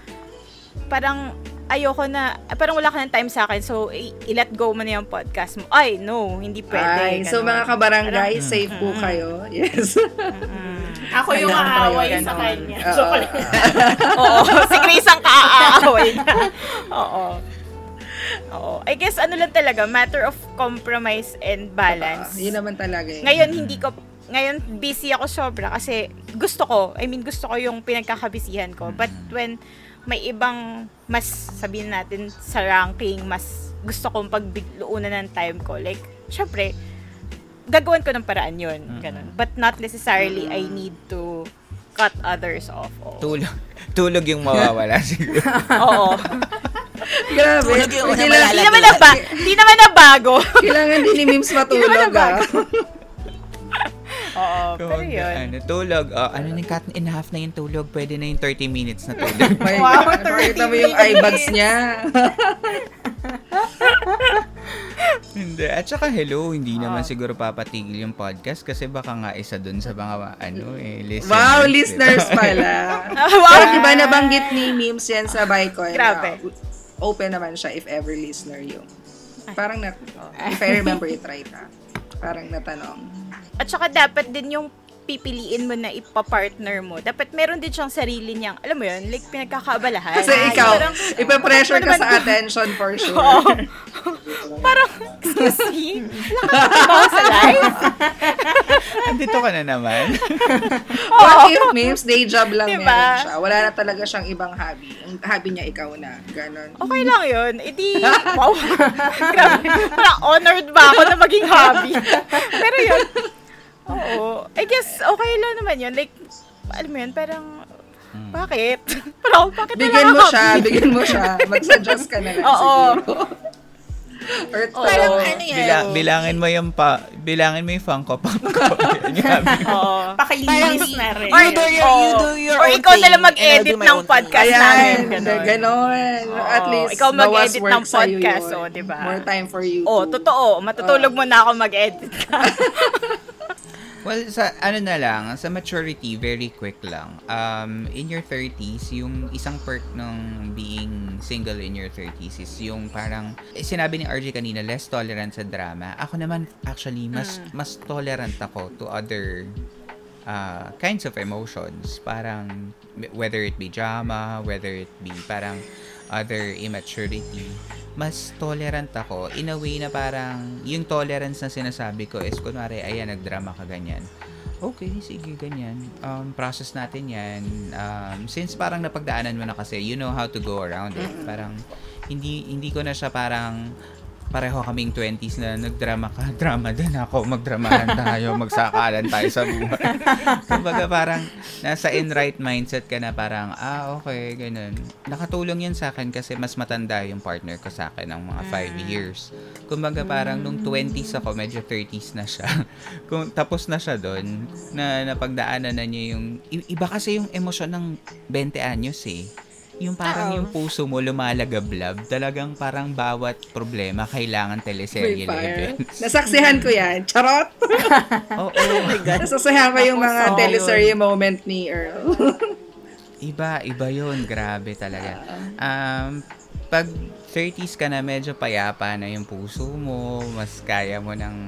ayoko na, parang wala ka ng time sa akin, so i-let go mo na yung podcast mo. Ay, no, hindi pwede. Ay, so Ganon. mga kabarangay, safe po kayo. Yes. Ako yung Kailangan aaway kayo sa ganon. kanya. Oo. So, Oo, si Grace ang kaaaway niya. Oo. Oo. I guess ano lang talaga, matter of compromise and balance. Yun naman talaga eh. Ngayon busy ako sobra kasi gusto ko yung pinagkakabisihan ko. But when may ibang mas, sabihin natin sa ranking, mas gusto kong pagbigluunan ng time ko, like, syempre, gagawin ko ng paraan yun. Ganun. But not necessarily I need to cut others off. Tulog yung mawawala siguro. Oo. Grabe. Tulog yung unang Hindi malalaglag. naman na bago. Kailangan din ni Mims matulog, Oo, pero yun. Tulog. Ano na cut in half na yung tulog. Pwede na yung 30 minutes na tulog. My Wow, God. 30 Pakita mo yung eye bags minutes. niya. Hindi. At saka hello, hindi naman siguro papatigil yung podcast kasi baka nga isa dun sa mga listeners. Wow, listeners pala. Wow. Pero diba nabanggit ni Mims yan sa Bicon? Grabe. Open naman siya if ever listener yung. Parang if I remember it right, parang natanong. At saka dapat din yung pipiliin mo na ipa-partner mo. Dapat meron din siyang sarili niyang, alam mo yun, like pinagkakaabalahan. Kasi ikaw, Parang, ipapressure ka ano sa naman attention for sure. Oo. Parang, excuse me, nakakatiba ko sa life. Andito ka na naman. What if Mims, day job lang Diba? meron siya? Wala na talaga siyang ibang hobby. Ang hobby niya ikaw na. Ganon. Okay lang yun. Edi, wow. Grabe. Parang honored ba ako na maging hobby? Pero yun, oo. I guess, okay lang naman yun. Like, alam mo yun, parang, bakit? Parang, bakit Bigyan wala mo kang siya, hobby? bigyan mo siya. Mag-suggest ka na lang Oo. siguro. Or Parang ano yan? Bilangin mo yung Funko Pop ko. Yung habi. Oo. Pakilinis na rin. You do your Or own ikaw na thing, lang and I'll mag-edit do my ng own podcast thing. namin. Ayan, ganon. At Oo, least, ikaw bawas mag-edit work ng sa'yo podcast, yun. diba? More time for you. Oh, too. totoo. Matutulog mo na ako mag-edit ka. Well, sa na lang, sa maturity, very quick lang. In your 30s, yung isang perk ng being single in your 30s is yung parang, sinabi ni RJ kanina, less tolerant sa drama. Ako naman, actually, mas tolerant ako to other kinds of emotions. Parang, whether it be drama, whether it be parang other immaturity, mas tolerant ako in a way na parang yung tolerance na sinasabi ko is kunwari, ayan, nagdrama ka ganyan. Okay, sige, ganyan. Process natin yan. Since parang napagdaanan mo na kasi, you know how to go around it. Parang, hindi ko na siya parang pareho kaming 20s na nagdrama ka, drama din ako, magdramahan tayo, magsakalan tayo sa buhay. Kumbaga parang nasa in right mindset ka na parang, okay, ganun. Nakatulong yan sa akin kasi mas matanda yung partner ko sa akin ng mga 5 years. Kumbaga parang nung 20s ako, medyo 30s na siya. Kung tapos na siya doon, na napagdaanan na niya yung, iba kasi yung emosyon ng 20 anyos eh. Yung parang yung puso mo lumalagablab. Talagang parang bawat problema kailangan teleserye events. Nasaksihan ko yan. Charot! Oh my God. Nasaksihan ko yung mga Oo, teleserye moment ni Earl. Iba yun. Grabe talaga. Pag 30s ka na, medyo payapa na yung puso mo. Mas kaya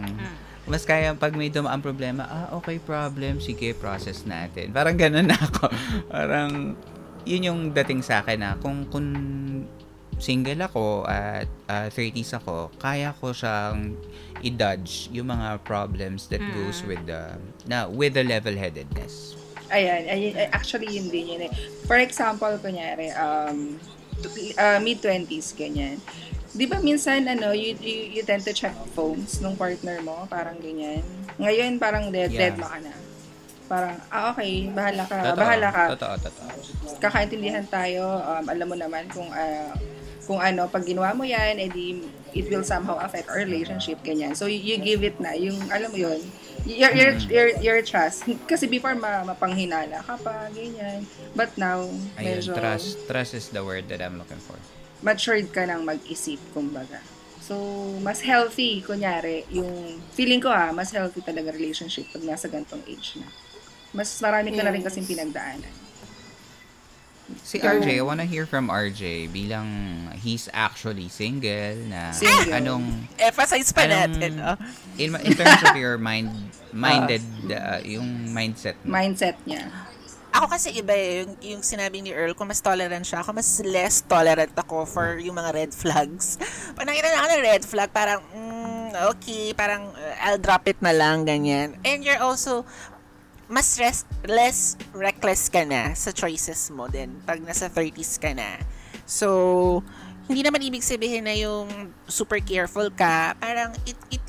pag may dumaan problema, okay, problem, sige, process natin. Parang ganun na ako. Parang, yun yung dating sa akin na kung single ako at 30s ako, kaya ko siyang i-dodge yung mga problems that goes with the level-headedness. Ayan, actually yun din yun eh. For example, kunyari, mid-20s, ganyan. Di ba minsan, you tend to check phones nung partner mo, parang ganyan. Ngayon, parang dead mo ka na. Parang, okay, bahala ka. Totoo. Kakaintindihan tayo, alam mo naman kung pag ginawa mo yan, edi it will somehow affect our relationship, ganyan. So, you give it na, yung, alam mo yun, your trust. Kasi before, mapanghinala ka pa, ganyan. But now, Ayun, medyo trust is the word that I'm looking for. matured ka nang mag-isip, kumbaga. So, mas healthy, kunyari, yung feeling ko mas healthy talaga relationship pag nasa gantong age na. Mas marami ka na rin kasing pinagdaanan. Si RJ, I wanna hear from RJ bilang he's actually single na Single. Emphasize pa natin. In terms of your minded yung mindset mo. Mindset niya. Ako kasi iba yung sinabi ni Earl, kung mas tolerant siya, ako mas less tolerant ako for yung mga red flags. Pag nakita na ako ng red flag, parang, okay, parang I'll drop it na lang, ganyan. And you're also, mas less reckless ka na sa choices mo din pag nasa 30s ka na. So, hindi naman ibig sabihin na yung super careful ka. Parang it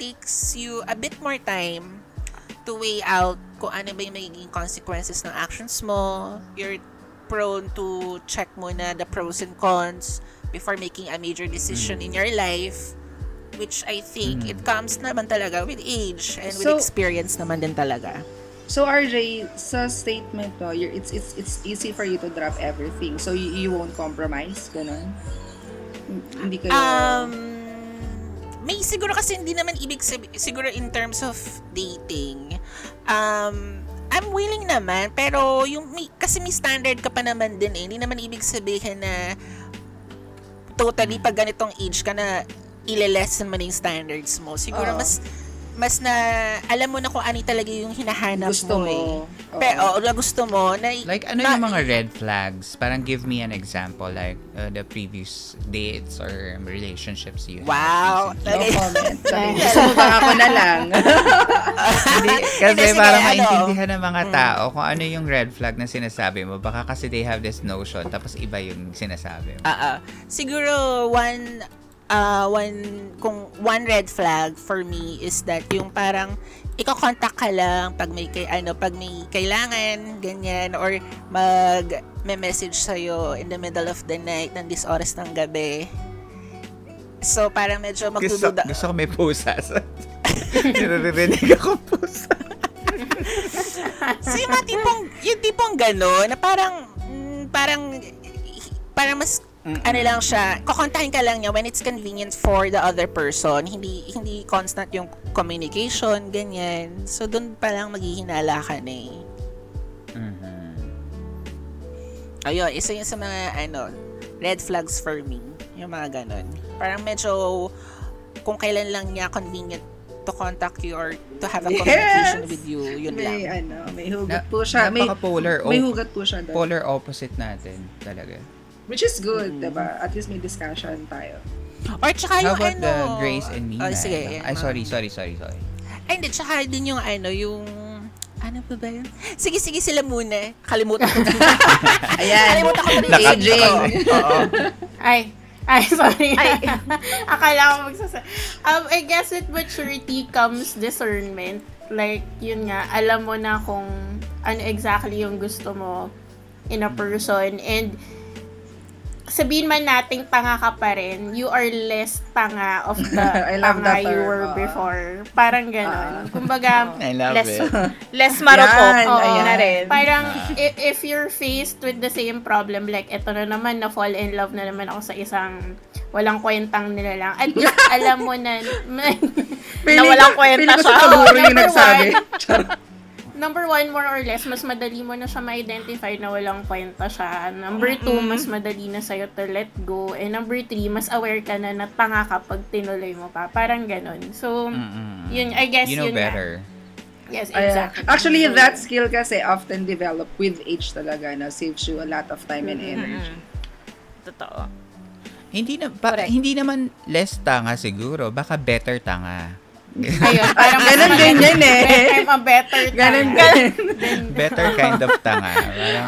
takes you a bit more time to weigh out kung ano ba yung magiging consequences ng actions mo. You're prone to check muna the pros and cons before making a major decision in your life, which I think it comes naman talaga with age and with So- experience naman din talaga. So RJ, sa statement mo, it's easy for you to drop everything. So you won't compromise, ganun? Hindi kayo... May siguro kasi hindi naman ibig sabihin, siguro in terms of dating, I'm willing naman, pero kasi may standard ka pa naman din eh. Hindi naman ibig sabihin na totally pag ganitong age ka na ile-lessen mo na yung standards mo. Siguro mas na alam mo na kung ano talaga yung hinahanap Gusto mo. eh. Oo. Pero gusto mo na Like, ano yung mga red flags? Parang give me an example, like, the previous dates or relationships you had wow. recently. No comment. Sabi, gusto mo ba ako na lang? Hindi, kasi Hindi, sige, parang ano? maintindihan ng mga tao kung ano yung red flag na sinasabi mo. Baka kasi they have this notion, tapos iba yung sinasabi mo. Siguro one red flag for me is that yung parang iko-contact ka lang pag may kailangan ganyan, or may-message sa in the middle of the night ng this oras ng gabi. So parang medyo magdududa. Gusto ko may pusa. Naririnig ako pusa. So yung tipong gano'n na parang mas ano lang siya, kukontakin ka lang niya when it's convenient for the other person. Hindi constant yung communication, ganyan. So, doon pa lang maghihinala ka na eh. Ayun, isa yun sa mga, red flags for me. Yung mga ganon. Parang medyo, kung kailan lang niya convenient to contact you or to have a communication with you, yun lang. May hugot po siya. Napaka-polar. May hugot po siya doon. Polar opposite natin, talaga. Which is good, diba? At least may discussion tayo. Or tsaka How yung about the Grace and Nina? Sige. Ay, sorry. Ay, hindi. Tsaka din yung ano pa ba yun? Sige, sila muna. Kalimutan ko. Ayan. Kalimutan ko na rin. Aging. Ay, sorry. Akala ko I guess with maturity comes discernment. Like, yun nga, alam mo na kung ano exactly yung gusto mo in a person. And sabihin man nating tanga ka pa rin, you are less tanga of the I love tanga that you term. were before. Parang ganon. Kumbaga, I love it. Less marupok. Yan, Oo, ayan. na rin. parang if you're faced with the same problem, like eto na naman, na fall in love na naman ako sa isang walang kwentang nilalang. At least alam mo na Na walang kwenta Feeling ko siya. sa paguro yung Number nagsabi. Number one, more or less, mas madali mo na siya ma-identify na walang kwenta siya. Number two, mas madali na sa'yo to let go. And number three, mas aware ka na tanga ka pag tinuloy mo pa. Parang ganon. So, yun, I guess You know yun better. Yes, exactly. Actually, So, that skill kasi often develop with age talaga na saves you a lot of time and energy. Totoo. Hindi naman less tanga siguro, baka better tanga. Ayun, parang Ganun din yan eh. I'm a better Ganun tanga. Better kind of tanga. Parang,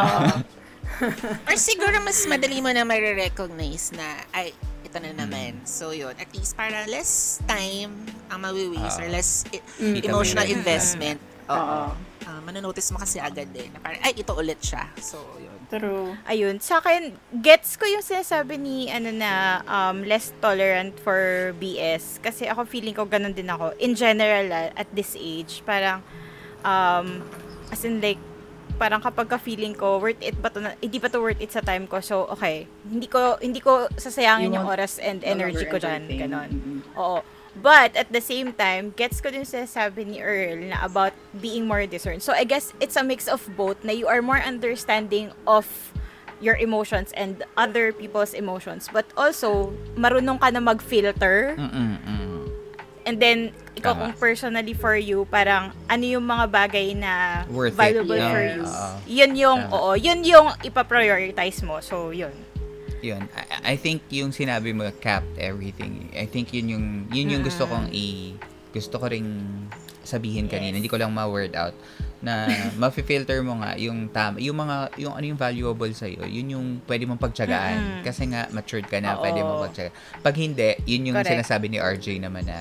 Or siguro mas madali mo na ma-recognize na, ay, ito na naman. So, yun. At least para less time ang mawi-waste or less emotional Kita mo yun. investment. Oo. Manonotice mo kasi agad eh. Na parang, ay, ito ulit siya. So, yun. True. Ayun, sa akin, gets ko yung sinasabi ni, less tolerant for BS. Kasi ako, feeling ko, ganun din ako. In general, at this age, parang, as in like, parang kapag ka-feeling ko, worth it ba to, hindi pa to worth it sa time ko. So, okay. Hindi ko sasayangin You yung want oras and no energy longer ko dyan. entertain. Ganon. Oo. But, at the same time, gets ko din sinasabi ni Earl na about being more discerned. So, I guess it's a mix of both na you are more understanding of your emotions and other people's emotions. But also, marunong ka na mag-filter. And then, ikaw Tama. kung personally for you, parang ano yung mga bagay na Worth it. valuable Yes. for you. Oo. Tama. Yun yung ipaprioritize mo. So, yun. Yun. I think yung sinabi mo capped everything. I think yun yung gusto gusto ko ring sabihin kanina. Hindi ko lang ma-word out na ma-filter mo nga yung tama, yung ano yung valuable sa iyo. Yun yung pwede mong pagtiyagaan kasi nga matured ka na, Oo. pwede mong pagtiyagaan. Pag hindi, yun yung Correct. sinasabi ni RJ naman na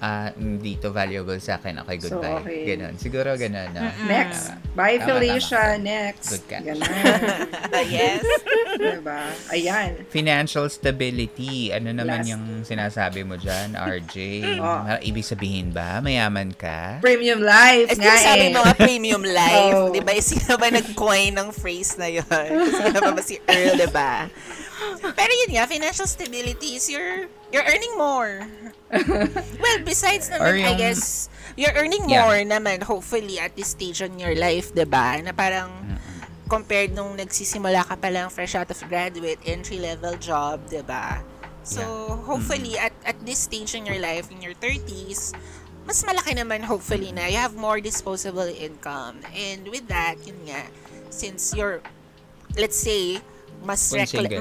hindi to valuable sa akin. Okay, So, goodbye. okay. Ganon. Siguro ganon, no? Next. Tama. Bye, Tama, Felicia. tama. Next. Good catch. Ganun. Yes. Diba? Ayan. Financial stability. Ano naman Last. yung sinasabi mo dyan, RJ? Oh. Ibig sabihin ba, mayaman ka? Premium life At nga sabi eh. mga premium life, Oh. di ba? Sino ba nag-coin ng phrase na yun? Sino ba si Earl, di ba? Pero yun nga, financial stability is you're earning more. Well, besides Or naman, I yung- guess, you're earning Yeah. more naman, hopefully, at this stage in your life, di ba? Na parang, compared nung nagsisimula ka pa lang fresh out of graduate, entry-level job, di ba? So, hopefully, at this stage in your life, in your 30s, mas malaki naman, hopefully, na you have more disposable income. And with that, yun nga, since you're, let's say, Kung single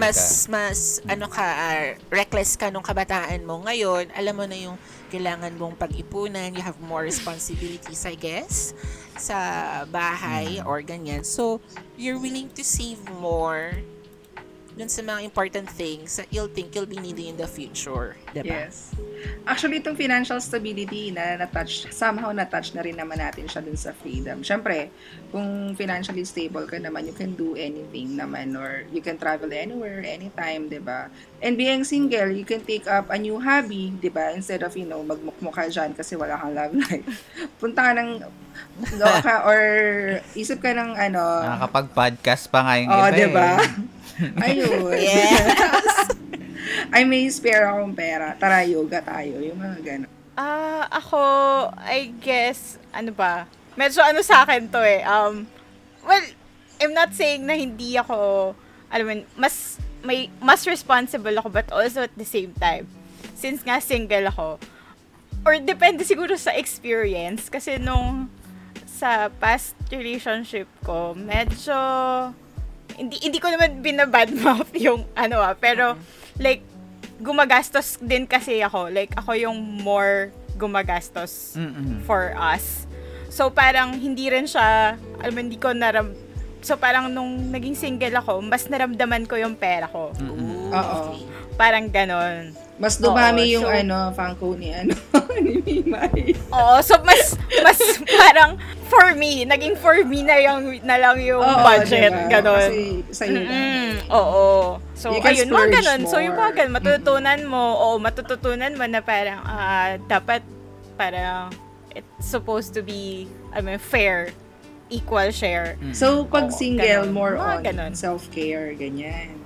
reckless ka nung kabataan mo ngayon, alam mo na yung kailangan mong pag-ipunan, you have more responsibilities, I guess, sa bahay or ganyan. So, you're willing to save more dun sa mga important things that you'll think you'll be needing in the future, diba? Yes. Actually, itong financial stability na somehow na-touch na rin naman natin siya dun sa freedom. Siyempre, kung financially stable ka naman, you can do anything naman or you can travel anywhere, anytime, di ba? And being single, you can take up a new hobby, di ba? Instead of, magmukmuk ka dyan kasi wala kang love life. Punta ka ng gawa ka or isip ka ng Nakakapag-podcast pa nga yung oh, iba di ba? eh. Ayun. Yes! I may spare akong pera. Tara, yoga tayo. Yung mga gano'n. Ako, I guess, medyo sa akin to eh. Well, I'm not saying na hindi ako, mas responsible ako, but also at the same time, since nga single ako, or depende siguro sa experience, kasi nung sa past relationship ko, medyo, hindi ko naman binabadmouth yung pero, like, gumagastos din kasi ako. Like, ako yung more gumagastos for us. So, parang hindi rin siya, hindi ko so, parang nung naging single ako, mas naramdaman ko yung pera ko. Oo. Parang ganon. Mas dumami Oo, yung so- Funko ni ni Mimay. Oo, so mas parang for me na lang yung Oo, budget, diba? ganon. Kasi sa'yo na. Oo. So, You can ayun, mga splurge ganun. So, yung mga more. ganun, matututunan mo na parang, dapat, parang, it's supposed to be, fair, equal share. So, pag Oo, single, ganun. more Mga on ganun. self-care, ganyan.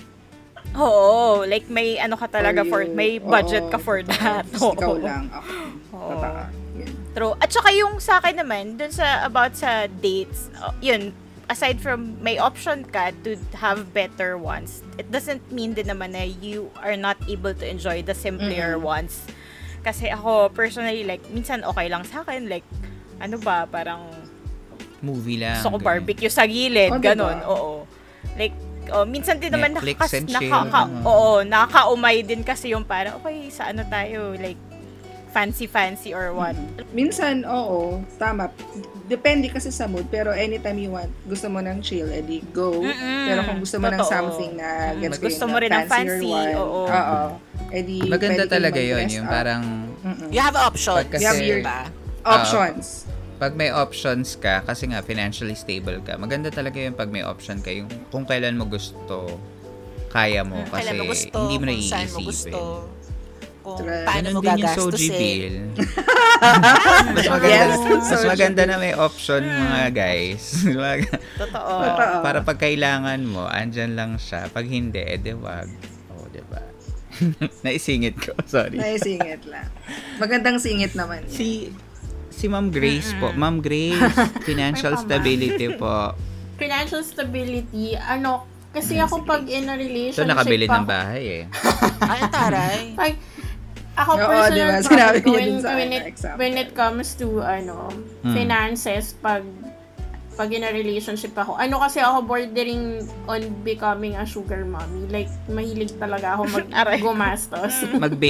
Oo, like, may ka talaga For you. may budget ka Oo. for that. Just ikaw lang. Ako. Oo. Totoo. Yun. True. At saka yung sa akin naman, dun about sa dates, yun, aside from may option ka to have better ones, it doesn't mean din naman na you are not able to enjoy the simpler ones. Kasi ako, personally, like, minsan okay lang sa akin, like, parang, Movie lang. gusto ko ganyan. barbecue sa gilid, Oh, diba? ganon, oo. Like, minsan din naman Netflix and chill. nakakaumay din kasi yung parang, okay, sa tayo, like, fancy or what. Minsan, oo, tama. Depende kasi sa mood, pero anytime you want, gusto mo ng chill, edi go. Pero kung gusto mo ng Totoo. something na gets ko Gusto yun, mo rin ng fancier fancy, one, oo. Edi Maganda pwede kang talaga yun. mag-dress Yung up. parang, You have options, Pag kasi- You have your diba? options. pag may options ka, kasi nga financially stable ka, maganda talaga yung pag may option ka, yung kung kailan mo gusto, kaya mo. Kasi Kailan mo gusto, hindi mo na kung saan mo gusto, iisipin. kung True. paano Ganun mo din yung Soji gagastusin. bill. mas maganda, Yes. mas maganda na may option mga guys. Totoo. Totoo. Para pag kailangan mo, andyan lang siya. Pag hindi, edi wag. Oo, diba? Naisingit ko, sorry. Naisingit lang. Magandang singit naman. Yan. Si Ma'am Grace po. Ma'am Grace, financial stability po. Financial stability, kasi ako pag in a So, relationship nakabili ng ako- bahay eh. Ay, taray. Pag ako Oo, personal diba? part Sinabi ko, niya dun sa example. when it comes to finances, pag in a relationship ako, kasi ako bordering on becoming a sugar mommy. Like, mahilig talaga ako Aray. gumastos.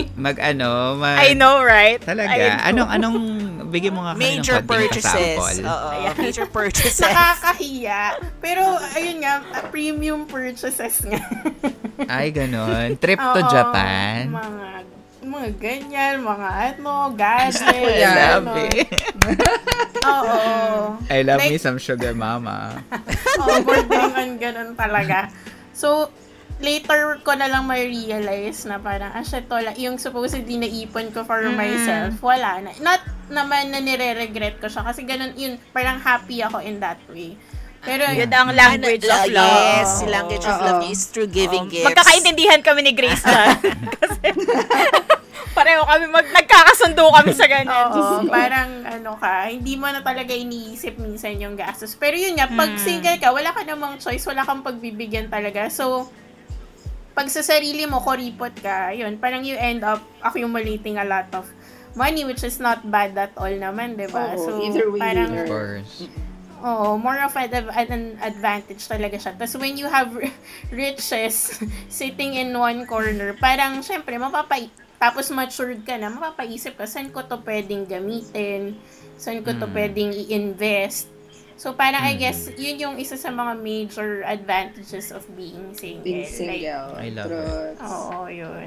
I know, right? Talaga. I know. Anong, bigyan mo nga kayo ng Major konting purchases. example. Oo, major purchases. Nakakahiya. Pero, ayun nga, premium purchases nga. Ay, ganon. Trip to Oo, Japan. mga ganyan, mga gadgets, I love it. Oo. I love me Like, some sugar mama. more ganun talaga. So, later ko na lang ma-realize na parang, shit, wala. Yung supposedly naipon ko for myself, wala na. Not naman na nire-regret ko siya kasi ganun, yun, parang happy ako in that way. Pero, Yun ang language of love. Yes, language of love is through giving gifts. Magkakaintindihan kami ni Grace dyan. Kasi pareho kami, nagkakasundo kami sa ganyan. oo, parang hindi mo na talaga iniisip minsan yung gastos. Pero yun nga, pag single ka, wala ka namang choice, wala kang pagbibigyan talaga. So, pag sa sarili mo, kuripot ka, yun, parang you end up accumulating a lot of money, which is not bad at all naman, diba? Oo, So, either way, parang, Of course. more of an advantage talaga siya. Tapos when you have riches sitting in one corner, parang syempre tapos matured ka na, mapapaisip ka, saan ko to pwedeng gamitin? Saan ko to pwedeng i-invest? So parang I guess yun yung isa sa mga major advantages of being single. Being single. I love Truth. Oo, yun.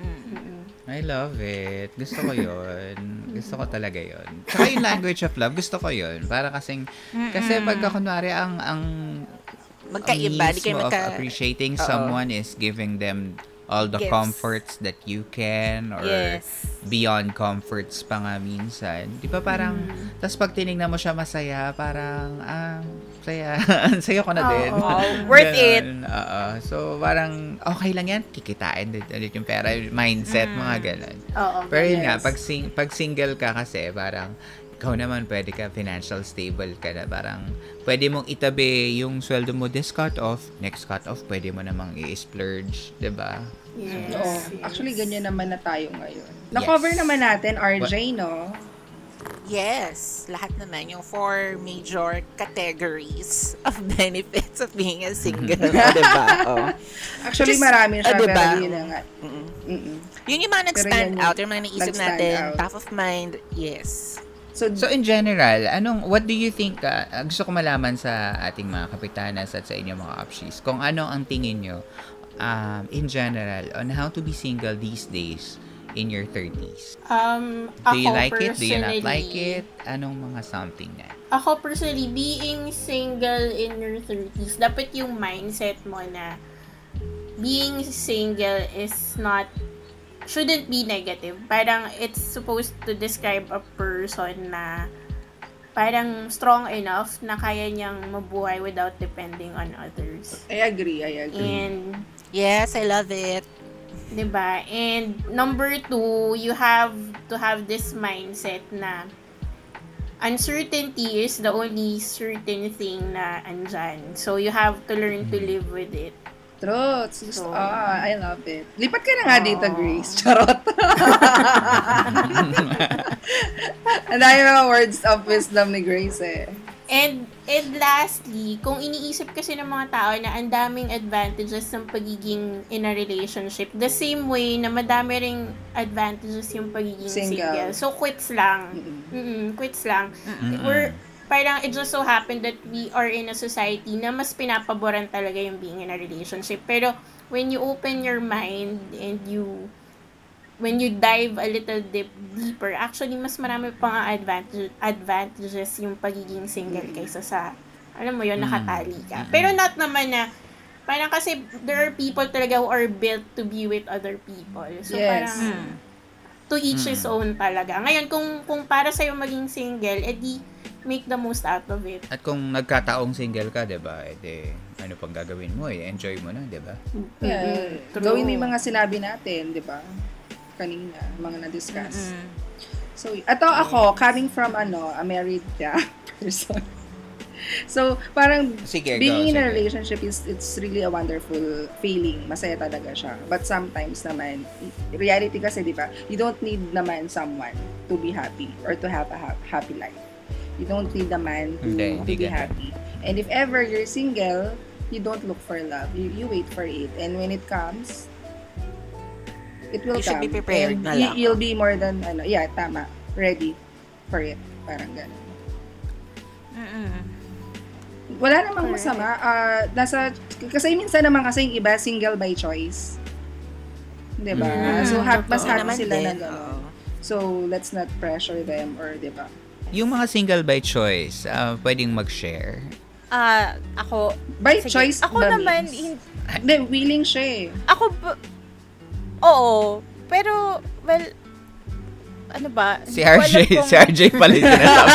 I love it. Gusto ko yun. Gusto ko talaga yun. Tsaka yung language of love, gusto ko yun. Para kasi pagka kunwari ang Magkaiba, di kayo mismo of appreciating someone is giving them all the Gifts. comforts that you can or Yes. beyond comforts pa nga minsan. Di ba parang, tas pag tinignan mo siya masaya, parang, saya. Saya ko na din. Worth it. Oo. So, parang, okay lang yan. Kikitain din ulit yung pera. Mindset, mga ganun. Oo. Pero yun nga, Yes. pag single ka kasi, parang, ikaw naman pwede ka financial stable ka na parang pwede mong itabi yung sweldo mo this cut off, next cut off pwede mo namang i-splurge, 'di ba? Yes, Oo. yes. Actually, ganyan naman na tayo ngayon. Na-cover naman natin, RJ, no? Yes, lahat naman yung 4 major categories of benefits of being a single. Diba? Oh. Actually, Just, marami siya, diba? pero yun na nga. Yun yung mga Pero nag-stand yan yung out, yung mga naisip nag-stand natin, out. top of mind, yes. So in general, what do you think, gusto ko malaman sa ating mga kapitanas at sa inyong mga upshees, kung ano ang tingin nyo in general on how to be single these days in your 30s? Do you Ako like it? Do you not personally- like it? Anong mga something na? Ako personally, being single in your 30s, dapat yung mindset mo na being single shouldn't be negative. Parang it's supposed to describe a person na parang strong enough na kaya niyang mabuhay without depending on others. I agree. And, Yes, I love it. diba? And number 2, you have to have this mindset na uncertainty is the only certain thing na andyan. So, you have to learn to live with it. Truth. So, I love it. Lipat ka na nga dito, Grace. Charot. Ang dami mga words of wisdom ni Grace eh. And lastly, kung iniisip kasi ng mga tao na ang daming advantages ng pagiging in a relationship, the same way na madami ring advantages yung pagiging single. So, quits lang. Quits lang. Parang it just so happened that we are in a society na mas pinapaboran talaga yung being in a relationship. Pero, when you open your mind and when you dive a little deeper, actually, mas marami pang advantages yung pagiging single kaysa sa, alam mo yun, nakatali ka. Pero not naman na, parang kasi there are people talaga who are built to be with other people. So, Yes. parang, to each his own talaga. Ngayon, kung para sa'yo maging single, edi, make the most out of it. At kung nagkataong single ka, 'di ba? Ano pang gagawin mo? Enjoy mo na, 'di ba? Yeah. True. Gawin mo yung mga sinabi natin, di ba? Kanina, mga na-discuss. So, ito ako, coming from a married person. So, parang Sige, being in a sige. relationship it's really a wonderful feeling. Masaya talaga siya. But sometimes naman, reality kasi, di ba? You don't need naman someone to be happy or to have a happy life. You don't need a man to Hindi be ganun. happy. And if ever you're single, you don't look for love. You wait for it. And when it comes, it will You come. should be prepared And na lang. you'll be more than, tama, ready for it. Parang gano'n. Wala namang masama. Kasi minsan naman kasi yung iba, single by choice. Diba? So, mas Totoo happy naman sila na din. gano'n. So, let's not pressure them or, diba? Yung mga single by choice, pwedeng mag-share. Ako, By sige. choice Ako ba, naman, Mims? Hindi, willing siya eh. Oo. Pero, well, ano ba? Si RJ pala yung sinasabi.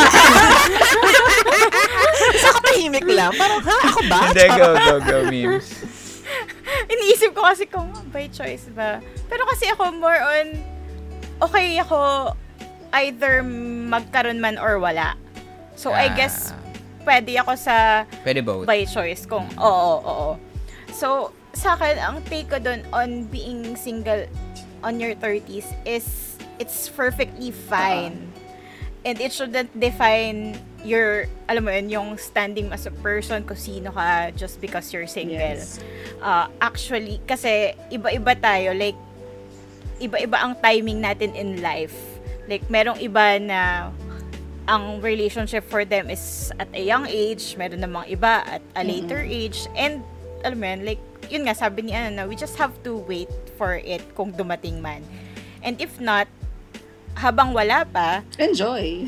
Sa katahimik lang. Parang, ako ba? Hindi, go, memes. Iniisip ko kasi kung by choice ba. Pero kasi ako more on, okay ako either magkaroon man or wala. So, I guess, pwede ako sa Pwede both. by choice kung oo. So, sa akin, ang take ko dun on being single on your 30s is it's perfectly fine. And it shouldn't define your, alam mo yun, yung standing as a person kung sino ka just because you're single. Yes. Actually, kasi iba-iba tayo. Like, iba-iba ang timing natin in life. Like, merong iba na ang relationship for them is at a young age, meron namang iba at a later age, and alam mo yun, like, yun nga, sabi ni Ana, we just have to wait for it kung dumating man. And if not, habang wala pa, Enjoy.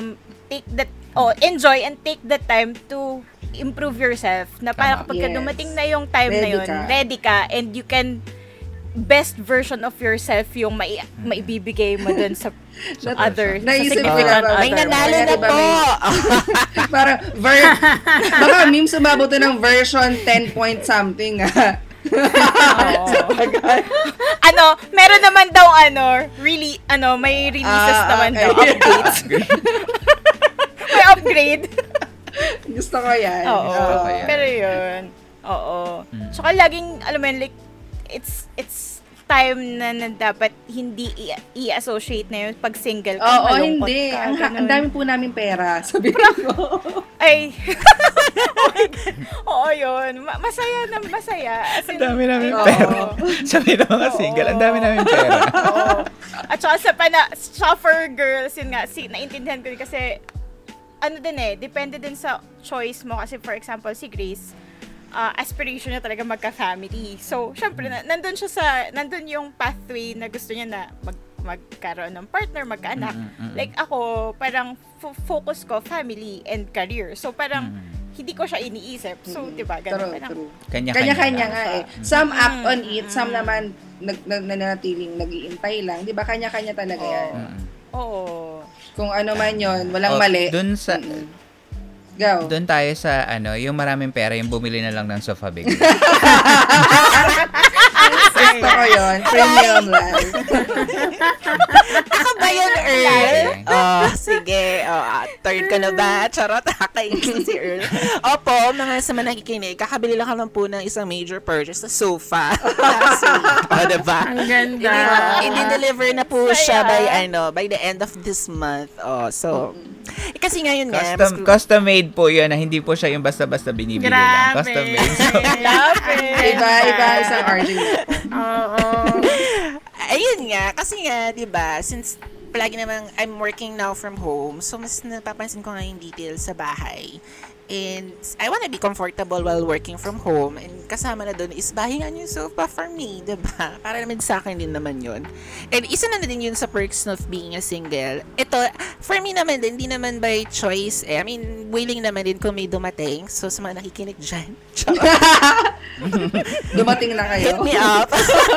enjoy and take the time to improve yourself, na para kapag Yes. dumating na yung time na Ready yun, ka. ready ka, and you can best version of yourself yung maibibigay mo dun sa others, sa Naisip ko significant na ba? May other. nanalo na Ba, po. Parang, baka memes umabot na ng version 10 point something Meron naman daw really, may releases naman okay. daw, updates. May upgrade. Gusto ko yan. Oo. ko yan. Pero yun. Oo. Tsaka laging, alam mo yun, like, it's time na dapat hindi i-associate na yun pag single ka, Oo, malungkot hindi. ka. Ang ganun. dami po namin pera. Sabi ko. Ay. Oo, yun. Masaya. As in, Ang dami namin Oo. pera. Sabi ng mga single, ang dami namin pera. Oo. At saka sa for girls, yun nga, naintindihan ko din kasi, depende din sa choice mo. Kasi for example, si Grace, aspiration niya talaga magka-family. So, syempre, nandun yung pathway na gusto niya na magkaroon ng partner, magkaanak. Like ako, parang focus ko, family and career. So, parang, hindi ko siya iniisip. So, diba, ganun. True. Kanya-kanya nga eh. Some act on it, some naman nananatiling nag-iintay lang. Di ba? Kanya-kanya talaga yan. Oo. Kung ano man yon, walang mali. Dun sa... Go. Doon tayo sa yung maraming pera, yung bumili na lang ng sofa bigla. Gusto ko yun. Premium life. Ako ba yun, Earl? Sige. Turn ka na ba? Charot, nakakainis si Earl. Opo, mga sa mga nakikinig, kakabili lang ka lang po ng isang major purchase na sofa. Last week. Diba? Ang ganda. I-deliver na po siya by the end of this month. Kasi ngayon nga, Custom made po yun, na hindi po siya yung basta-basta binibili lang. Grabe. Custom made. Iba isang RJ. Oo. ayun nga, kasi nga, di ba, since palagi namang I'm working now from home, so mas napapansin ko nga yung details sa bahay. And I wanna be comfortable while working from home. And kasama na doon is bahingan yung sofa for me, diba? Para naman sa akin din naman yun. And isa na din yun sa perks of being a single. Ito, for me naman din, hindi naman by choice eh. I mean, willing naman din kung may dumating. So, sa mga nakikinig dyan, Dumating na kayo. hit me up.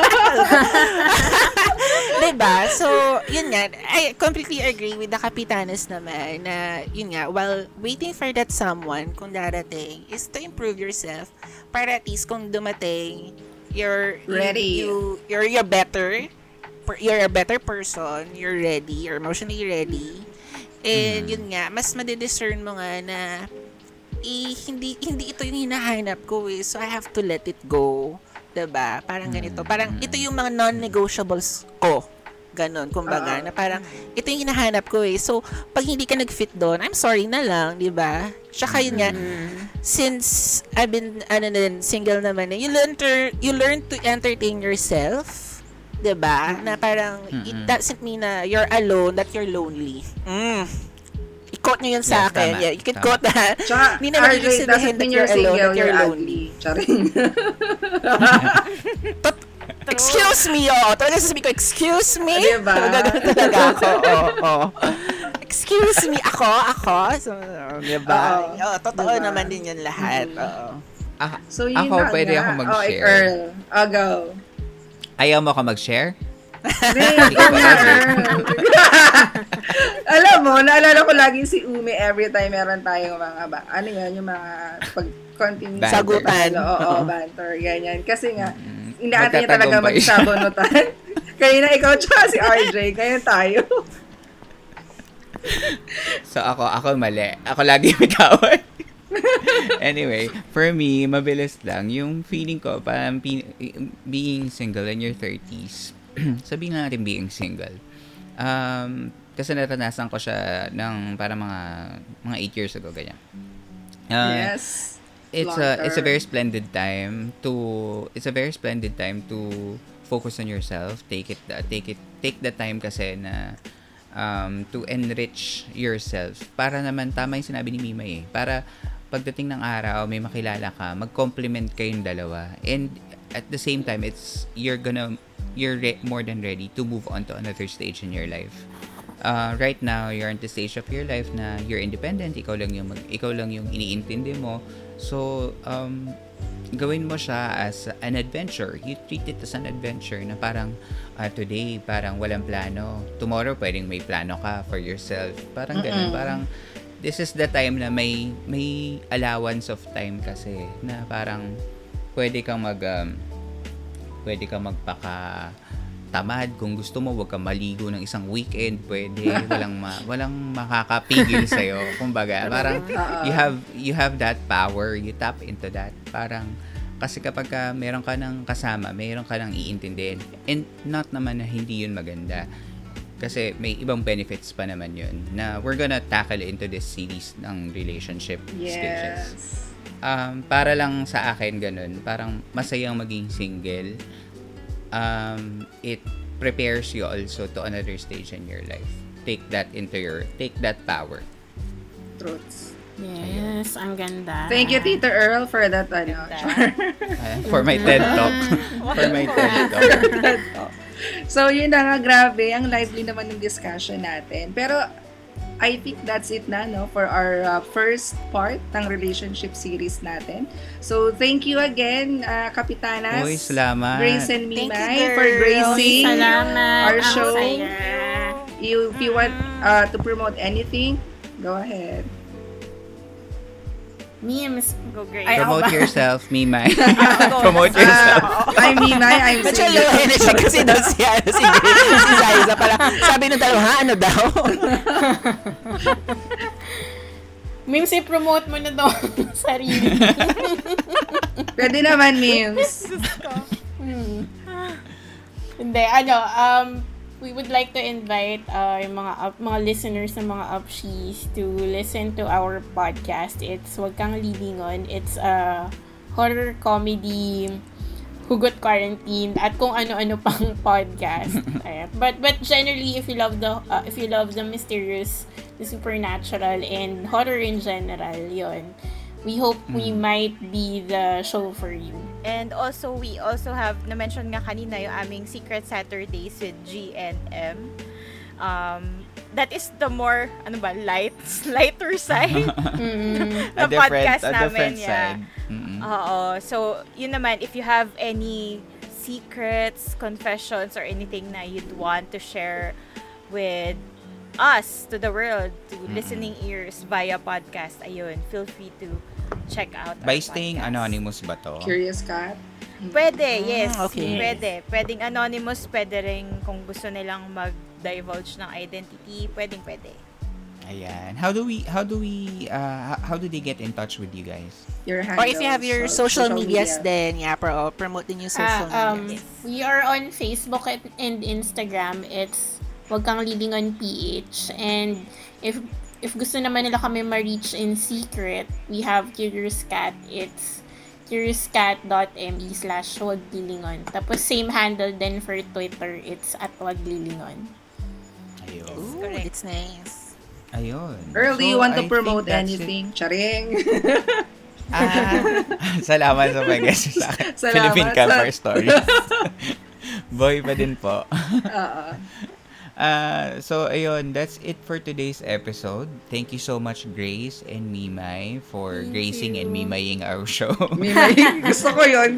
Diba? So, yun nga, I completely agree with the Kapitanes naman na, yun nga, while waiting for that someone, kung darating, is to improve yourself para at least kung dumating, you're Ready. You're better. You're a better person. You're ready. You're emotionally ready. And yun nga, mas madidiscern mo nga na hindi ito yung hinahanap ko eh. So, I have to let it go. Diba? Parang ganito. Parang ito yung mga non-negotiables ko. Ganon, kumbaga. Na parang, ito yung hinahanap ko eh. So, pag hindi ka nag-fit doon, I'm sorry na lang, diba? Tsaka yun nga, since I've been, single naman eh, you learn to entertain yourself. Diba? Na parang, it doesn't mean na you're alone, that you're lonely. I-quote nyo yun sa Yes, akin. tama. Yeah, you can Tama. quote that. Tsaka, Hindi naman RJ, ibig sabihin doesn't that mean you're alone, single, that you're lonely. ugly. Charing. Excuse me, Talaga sasabihin ko, excuse me. Diba? Magagano talaga ako. Excuse me, ako. So, diba? Totoo Diba? naman din yan lahat. So, yun Ako, na pwede nga. ako mag-share. Earl. Go. Ayaw mo ka mag-share? Hindi ko na, Earl. Alam mo, naalala ko lagi si Umi every time meron tayong mga, yung mga pag-continue. Banter. Sagutan. Oo, banter, ganyan. Kasi nga, inaati niya talaga Magtatagumpay. magsabunutan. Kaya na ikaw tsaka si RJ, kaya tayo. So ako mali. Ako lagi may kaway. Anyway, for me, mabilis lang. Yung feeling ko, parang being single in your 30s, sabihin nga natin being single. Kasi naranasan ko siya ng parang mga 8 years ago, ganyan. Yes. It's a very splendid time to focus on yourself. Take the time kasi na to enrich yourself. Para naman tama yung sinabi ni Mima para pagdating ng araw may makilala ka, mag-complement kayong dalawa. And at the same time you're more than ready to move on to another stage in your life. Right now, you're in the stage of your life na you're independent, ikaw lang yung iniintindi mo. So, gawin mo siya as an adventure. You treat it as an adventure na parang today, parang walang plano. Tomorrow, pwedeng may plano ka for yourself. Parang ganun. Parang this is the time na may allowance of time kasi na parang pwede kang magpaka tamad. Kung gusto mo, wag kang maligo ng isang weekend. Pwede. Walang makakapigil sa'yo. Kumbaga, parang you have that power. You tap into that. Parang, kasi kapag meron ka ng kasama, meron ka ng iintindihin. And not naman na hindi yun maganda. Kasi may ibang benefits pa naman yun na we're gonna tackle into this series ng relationship stages. Para lang sa akin ganun, parang masayang maging single. It prepares you also to another stage in your life. Take that power. Truths. Yes, ang ganda. Thank you, Tita Earl, for that. For my TED Talk. So, yun na nga, grabe. Ang lively naman ng discussion natin. Pero, I think that's it na, no, for our first part ng relationship series natin. So, thank you again, Kapitanas. Uy, salamat. Grace and Thank Mimay you, for girl. gracing Salamat. our Ang show. saya. If you want to promote anything, go ahead. Memes. Go great. Ay, Promote ako ba? yourself, Mimay. Promote yourself. I'm Mimay, I'm Medyo single. low energy kasi daw si Zaiza pala. Sabi nung dalawa, ano daw? Memes, i-promote mo na daw ang sarili. Pwede naman, memes. Hindi, we would like to invite yung mga listeners ng mga Upshees to listen to our podcast. It's Wag Kang Lilingon. It's a horror comedy, Hugot Quarantine, at kung ano-ano pang podcast. But generally, if you love the mysterious, the supernatural, and horror in general, yon. We hope we might be the show for you. And also, we also have, na-mention nga kanina, yung aming Secret Saturdays with G&M. That is the more, lighter side na podcast namin. Yeah. Oo. So, yun naman, if you have any secrets, confessions, or anything na you'd want to share with us, to the world, to listening ears via podcast, ayun, feel free to check out our By staying podcast. anonymous ba to? Curious Cat? Pwede, yes. okay. Pwede. Pwedeng anonymous, pwede rin kung gusto nilang mag-divulge ng identity, pwede. Ayan. How do they get in touch with you guys? Your Or if you have your handles, social medias, then promote din yung social medias. We are on Facebook and Instagram. It's Wag Kang Lilingon PH. And if gusto naman nila kami ma-reach in secret, we have Curious Cat. It's curiouscat.me/waglilingon. Tapos same handle din for Twitter. It's @waglilingon. Ayun. Ooh, it's nice. Ayun. Earl, do you want to I promote think that's it. anything? Charing! Salamat sa pag-guest sa akin. Salamat Philippine sa- Campfire Stories. Boy pa din po. Oo. So, ayun, that's it for today's episode. Thank you so much, Grace and Mimay, for gracing and mimaying our show. Mimay, gusto ko yun.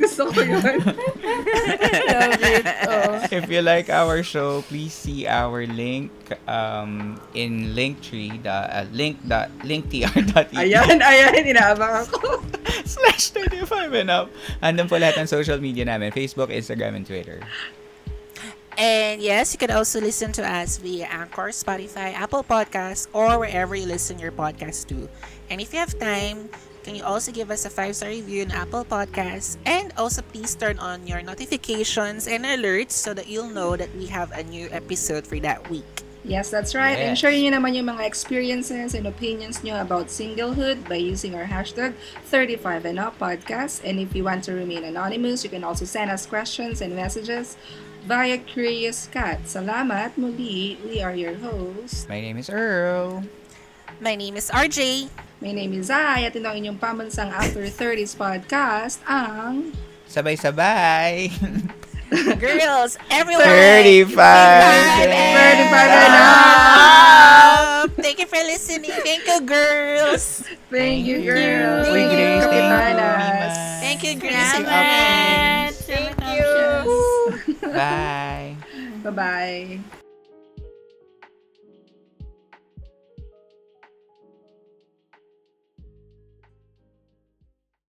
Love it. Oh. If you like our show, please see our link in Linktree, linktr.ee Ayan, inaabang ako. /35 and up. Andun po lahat ng social media namin, Facebook, Instagram, and Twitter. And yes, you can also listen to us via Anchor, Spotify, Apple Podcasts, or wherever you listen your podcast to. And if you have time, can you also give us a 5-star review on Apple Podcasts? And also please turn on your notifications and alerts so that you'll know that we have a new episode for that week. Yes, that's right. And Yes. share nyo naman yung mga experiences and opinions nyo about singlehood by using our hashtag 35andUp podcast. And if you want to remain anonymous, you can also send us questions and messages via Curious Cat. Salamat muli. We are your hosts. My name is Earl. My name is RJ. My name is Ai at ito ang inyong pamansang After 30s podcast, ang... Sabay-sabay. Girls, everyone. 35. 35 and up! Thank you for listening. Thank you, girls. Thank you, girls. Thank you, Grace. Thank you, Kapitanas. Thank you, Grace. and Salamat. Thank Salamat, you. Options. Bye. Bye-bye.